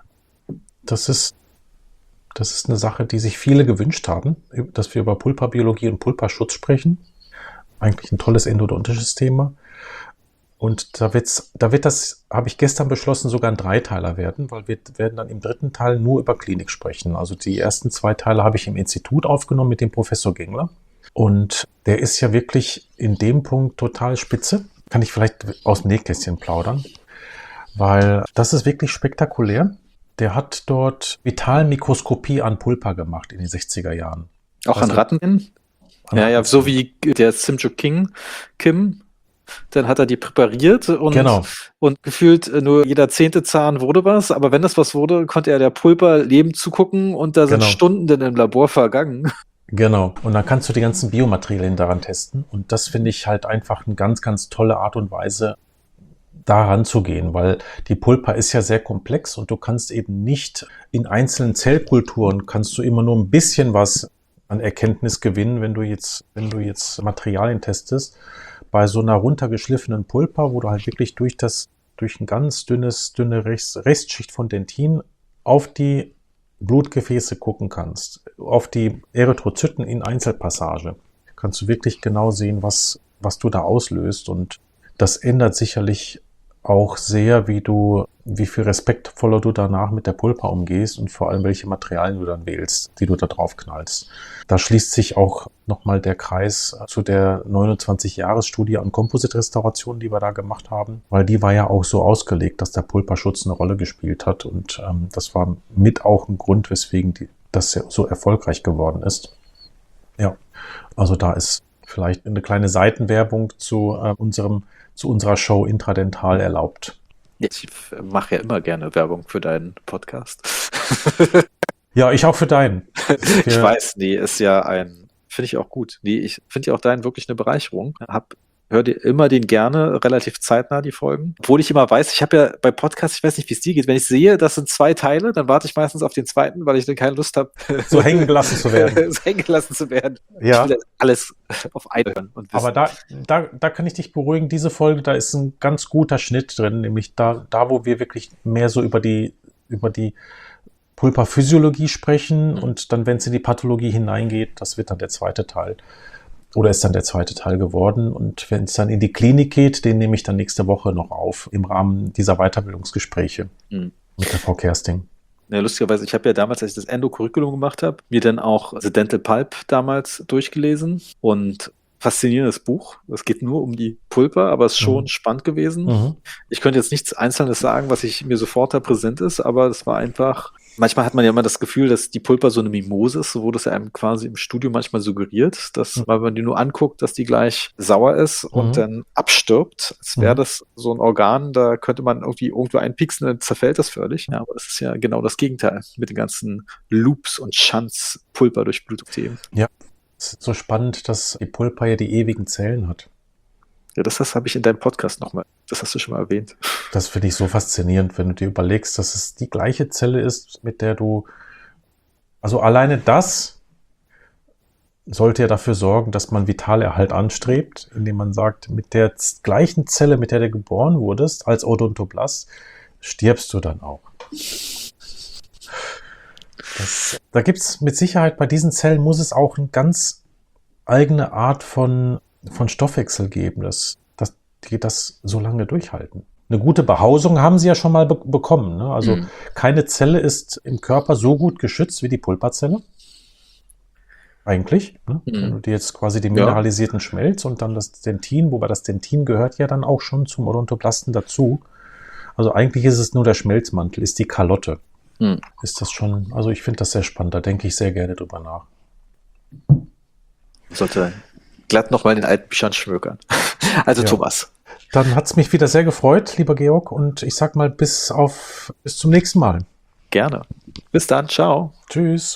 Das ist eine Sache, die sich viele gewünscht haben, dass wir über Pulperbiologie und Pulperschutz sprechen. Eigentlich ein tolles endodontisches Thema. Und da wird das, habe ich gestern beschlossen, sogar ein Dreiteiler werden, weil wir werden dann im dritten Teil nur über Klinik sprechen. Also die ersten 2 Teile habe ich im Institut aufgenommen mit dem Professor Gengler. Und der ist ja wirklich in dem Punkt total spitze. Kann ich vielleicht aus dem Nähkästchen plaudern, weil das ist wirklich spektakulär. Der hat dort Vitalmikroskopie an Pulpa gemacht in den 60er Jahren. Auch an Ratten? Ja, so wie der Simjuk Kim. Dann hat er die präpariert und gefühlt nur jeder 10. Zahn wurde was. Aber wenn das was wurde, konnte er der Pulpa lebend zugucken, und da sind Stunden dann im Labor vergangen. Genau. Und dann kannst du die ganzen Biomaterialien daran testen. Und das finde ich halt einfach eine ganz, ganz tolle Art und Weise, daran zu gehen, weil die Pulpa ist ja sehr komplex und du kannst eben nicht in einzelnen Zellkulturen kannst du immer nur ein bisschen was an Erkenntnis gewinnen, wenn du jetzt Materialien testest. Bei so einer runtergeschliffenen Pulpa, wo du halt wirklich durch ein ganz dünne Restschicht von Dentin auf die Blutgefäße gucken kannst, auf die Erythrozyten in Einzelpassage, kannst du wirklich genau sehen, was du da auslöst. Und das ändert sicherlich auch sehr, wie viel respektvoller du danach mit der Pulpa umgehst und vor allem, welche Materialien du dann wählst, die du da drauf knallst. Da schließt sich auch nochmal der Kreis zu der 29-Jahres-Studie an Kompositrestauration, die wir da gemacht haben, weil die war ja auch so ausgelegt, dass der Pulpaschutz eine Rolle gespielt hat und das war mit auch ein Grund, weswegen das so erfolgreich geworden ist. Ja, also da ist vielleicht eine kleine Seitenwerbung zu unserer Show Intradental erlaubt. Ich mache ja immer gerne Werbung für deinen Podcast. Ja, ich auch für deinen. Ich weiß, ist ja finde ich auch gut. Ich finde ja auch deinen wirklich eine Bereicherung. Hör dir immer den gerne, relativ zeitnah die Folgen. Obwohl ich immer weiß, ich habe ja bei Podcasts, ich weiß nicht, wie es dir geht, wenn ich sehe, das sind 2 Teile, dann warte ich meistens auf den zweiten, weil ich dann keine Lust habe, so hängen gelassen zu werden. Ja. Ich will alles auf einmal hören und wissen. Aber da kann ich dich beruhigen, diese Folge, da ist ein ganz guter Schnitt drin, nämlich da wo wir wirklich mehr so über die Pulpaphysiologie sprechen und dann, wenn es in die Pathologie hineingeht, das wird dann der zweite Teil. Oder ist dann der zweite Teil geworden. Und wenn es dann in die Klinik geht, den nehme ich dann nächste Woche noch auf, im Rahmen dieser Weiterbildungsgespräche mit der Frau Kersting. Ja, lustigerweise, ich habe ja damals, als ich das Endo-Curriculum gemacht habe, mir dann auch The Dental Pulp damals durchgelesen und faszinierendes Buch. Es geht nur um die Pulpa, aber es ist schon spannend gewesen. Ich könnte jetzt nichts Einzelnes sagen, was mir sofort da präsent ist, aber es war einfach. Manchmal hat man ja immer das Gefühl, dass die Pulpa so eine Mimose ist, so wurde es ja einem quasi im Studium manchmal suggeriert, dass, weil man die nur anguckt, dass die gleich sauer ist und dann abstirbt, als wäre das so ein Organ, da könnte man irgendwo einpieksen, dann zerfällt das völlig. Ja, aber das ist ja genau das Gegenteil mit den ganzen Loops und Shunts, Pulpa-Durchblutungsthemen. Ja, es ist so spannend, dass die Pulpa ja die ewigen Zellen hat. Ja, das habe ich in deinem Podcast nochmal, das hast du schon mal erwähnt. Das finde ich so faszinierend, wenn du dir überlegst, dass es die gleiche Zelle ist, mit der also alleine das sollte ja dafür sorgen, dass man Vitalerhalt anstrebt, indem man sagt, mit der gleichen Zelle, mit der du geboren wurdest, als Odontoblast, stirbst du dann auch. Da gibt es mit Sicherheit, bei diesen Zellen muss es auch eine ganz eigene Art von Stoffwechsel geben, die das so lange durchhalten. Eine gute Behausung haben sie ja schon mal bekommen. Ne? Also keine Zelle ist im Körper so gut geschützt wie die Pulpazelle. Eigentlich. Ne? Wenn du dir jetzt quasi den mineralisierten Schmelz und dann das Dentin, wobei das Dentin gehört ja dann auch schon zum Odontoblasten dazu. Also eigentlich ist es nur der Schmelzmantel, ist die Kalotte. Ist das schon, also ich finde das sehr spannend, da denke ich sehr gerne drüber nach. Sollte glatt nochmal in den alten Büchern schmökern. Also Thomas. Dann hat es mich wieder sehr gefreut, lieber Georg, und ich sag mal bis zum nächsten Mal. Gerne. Bis dann, ciao. Tschüss.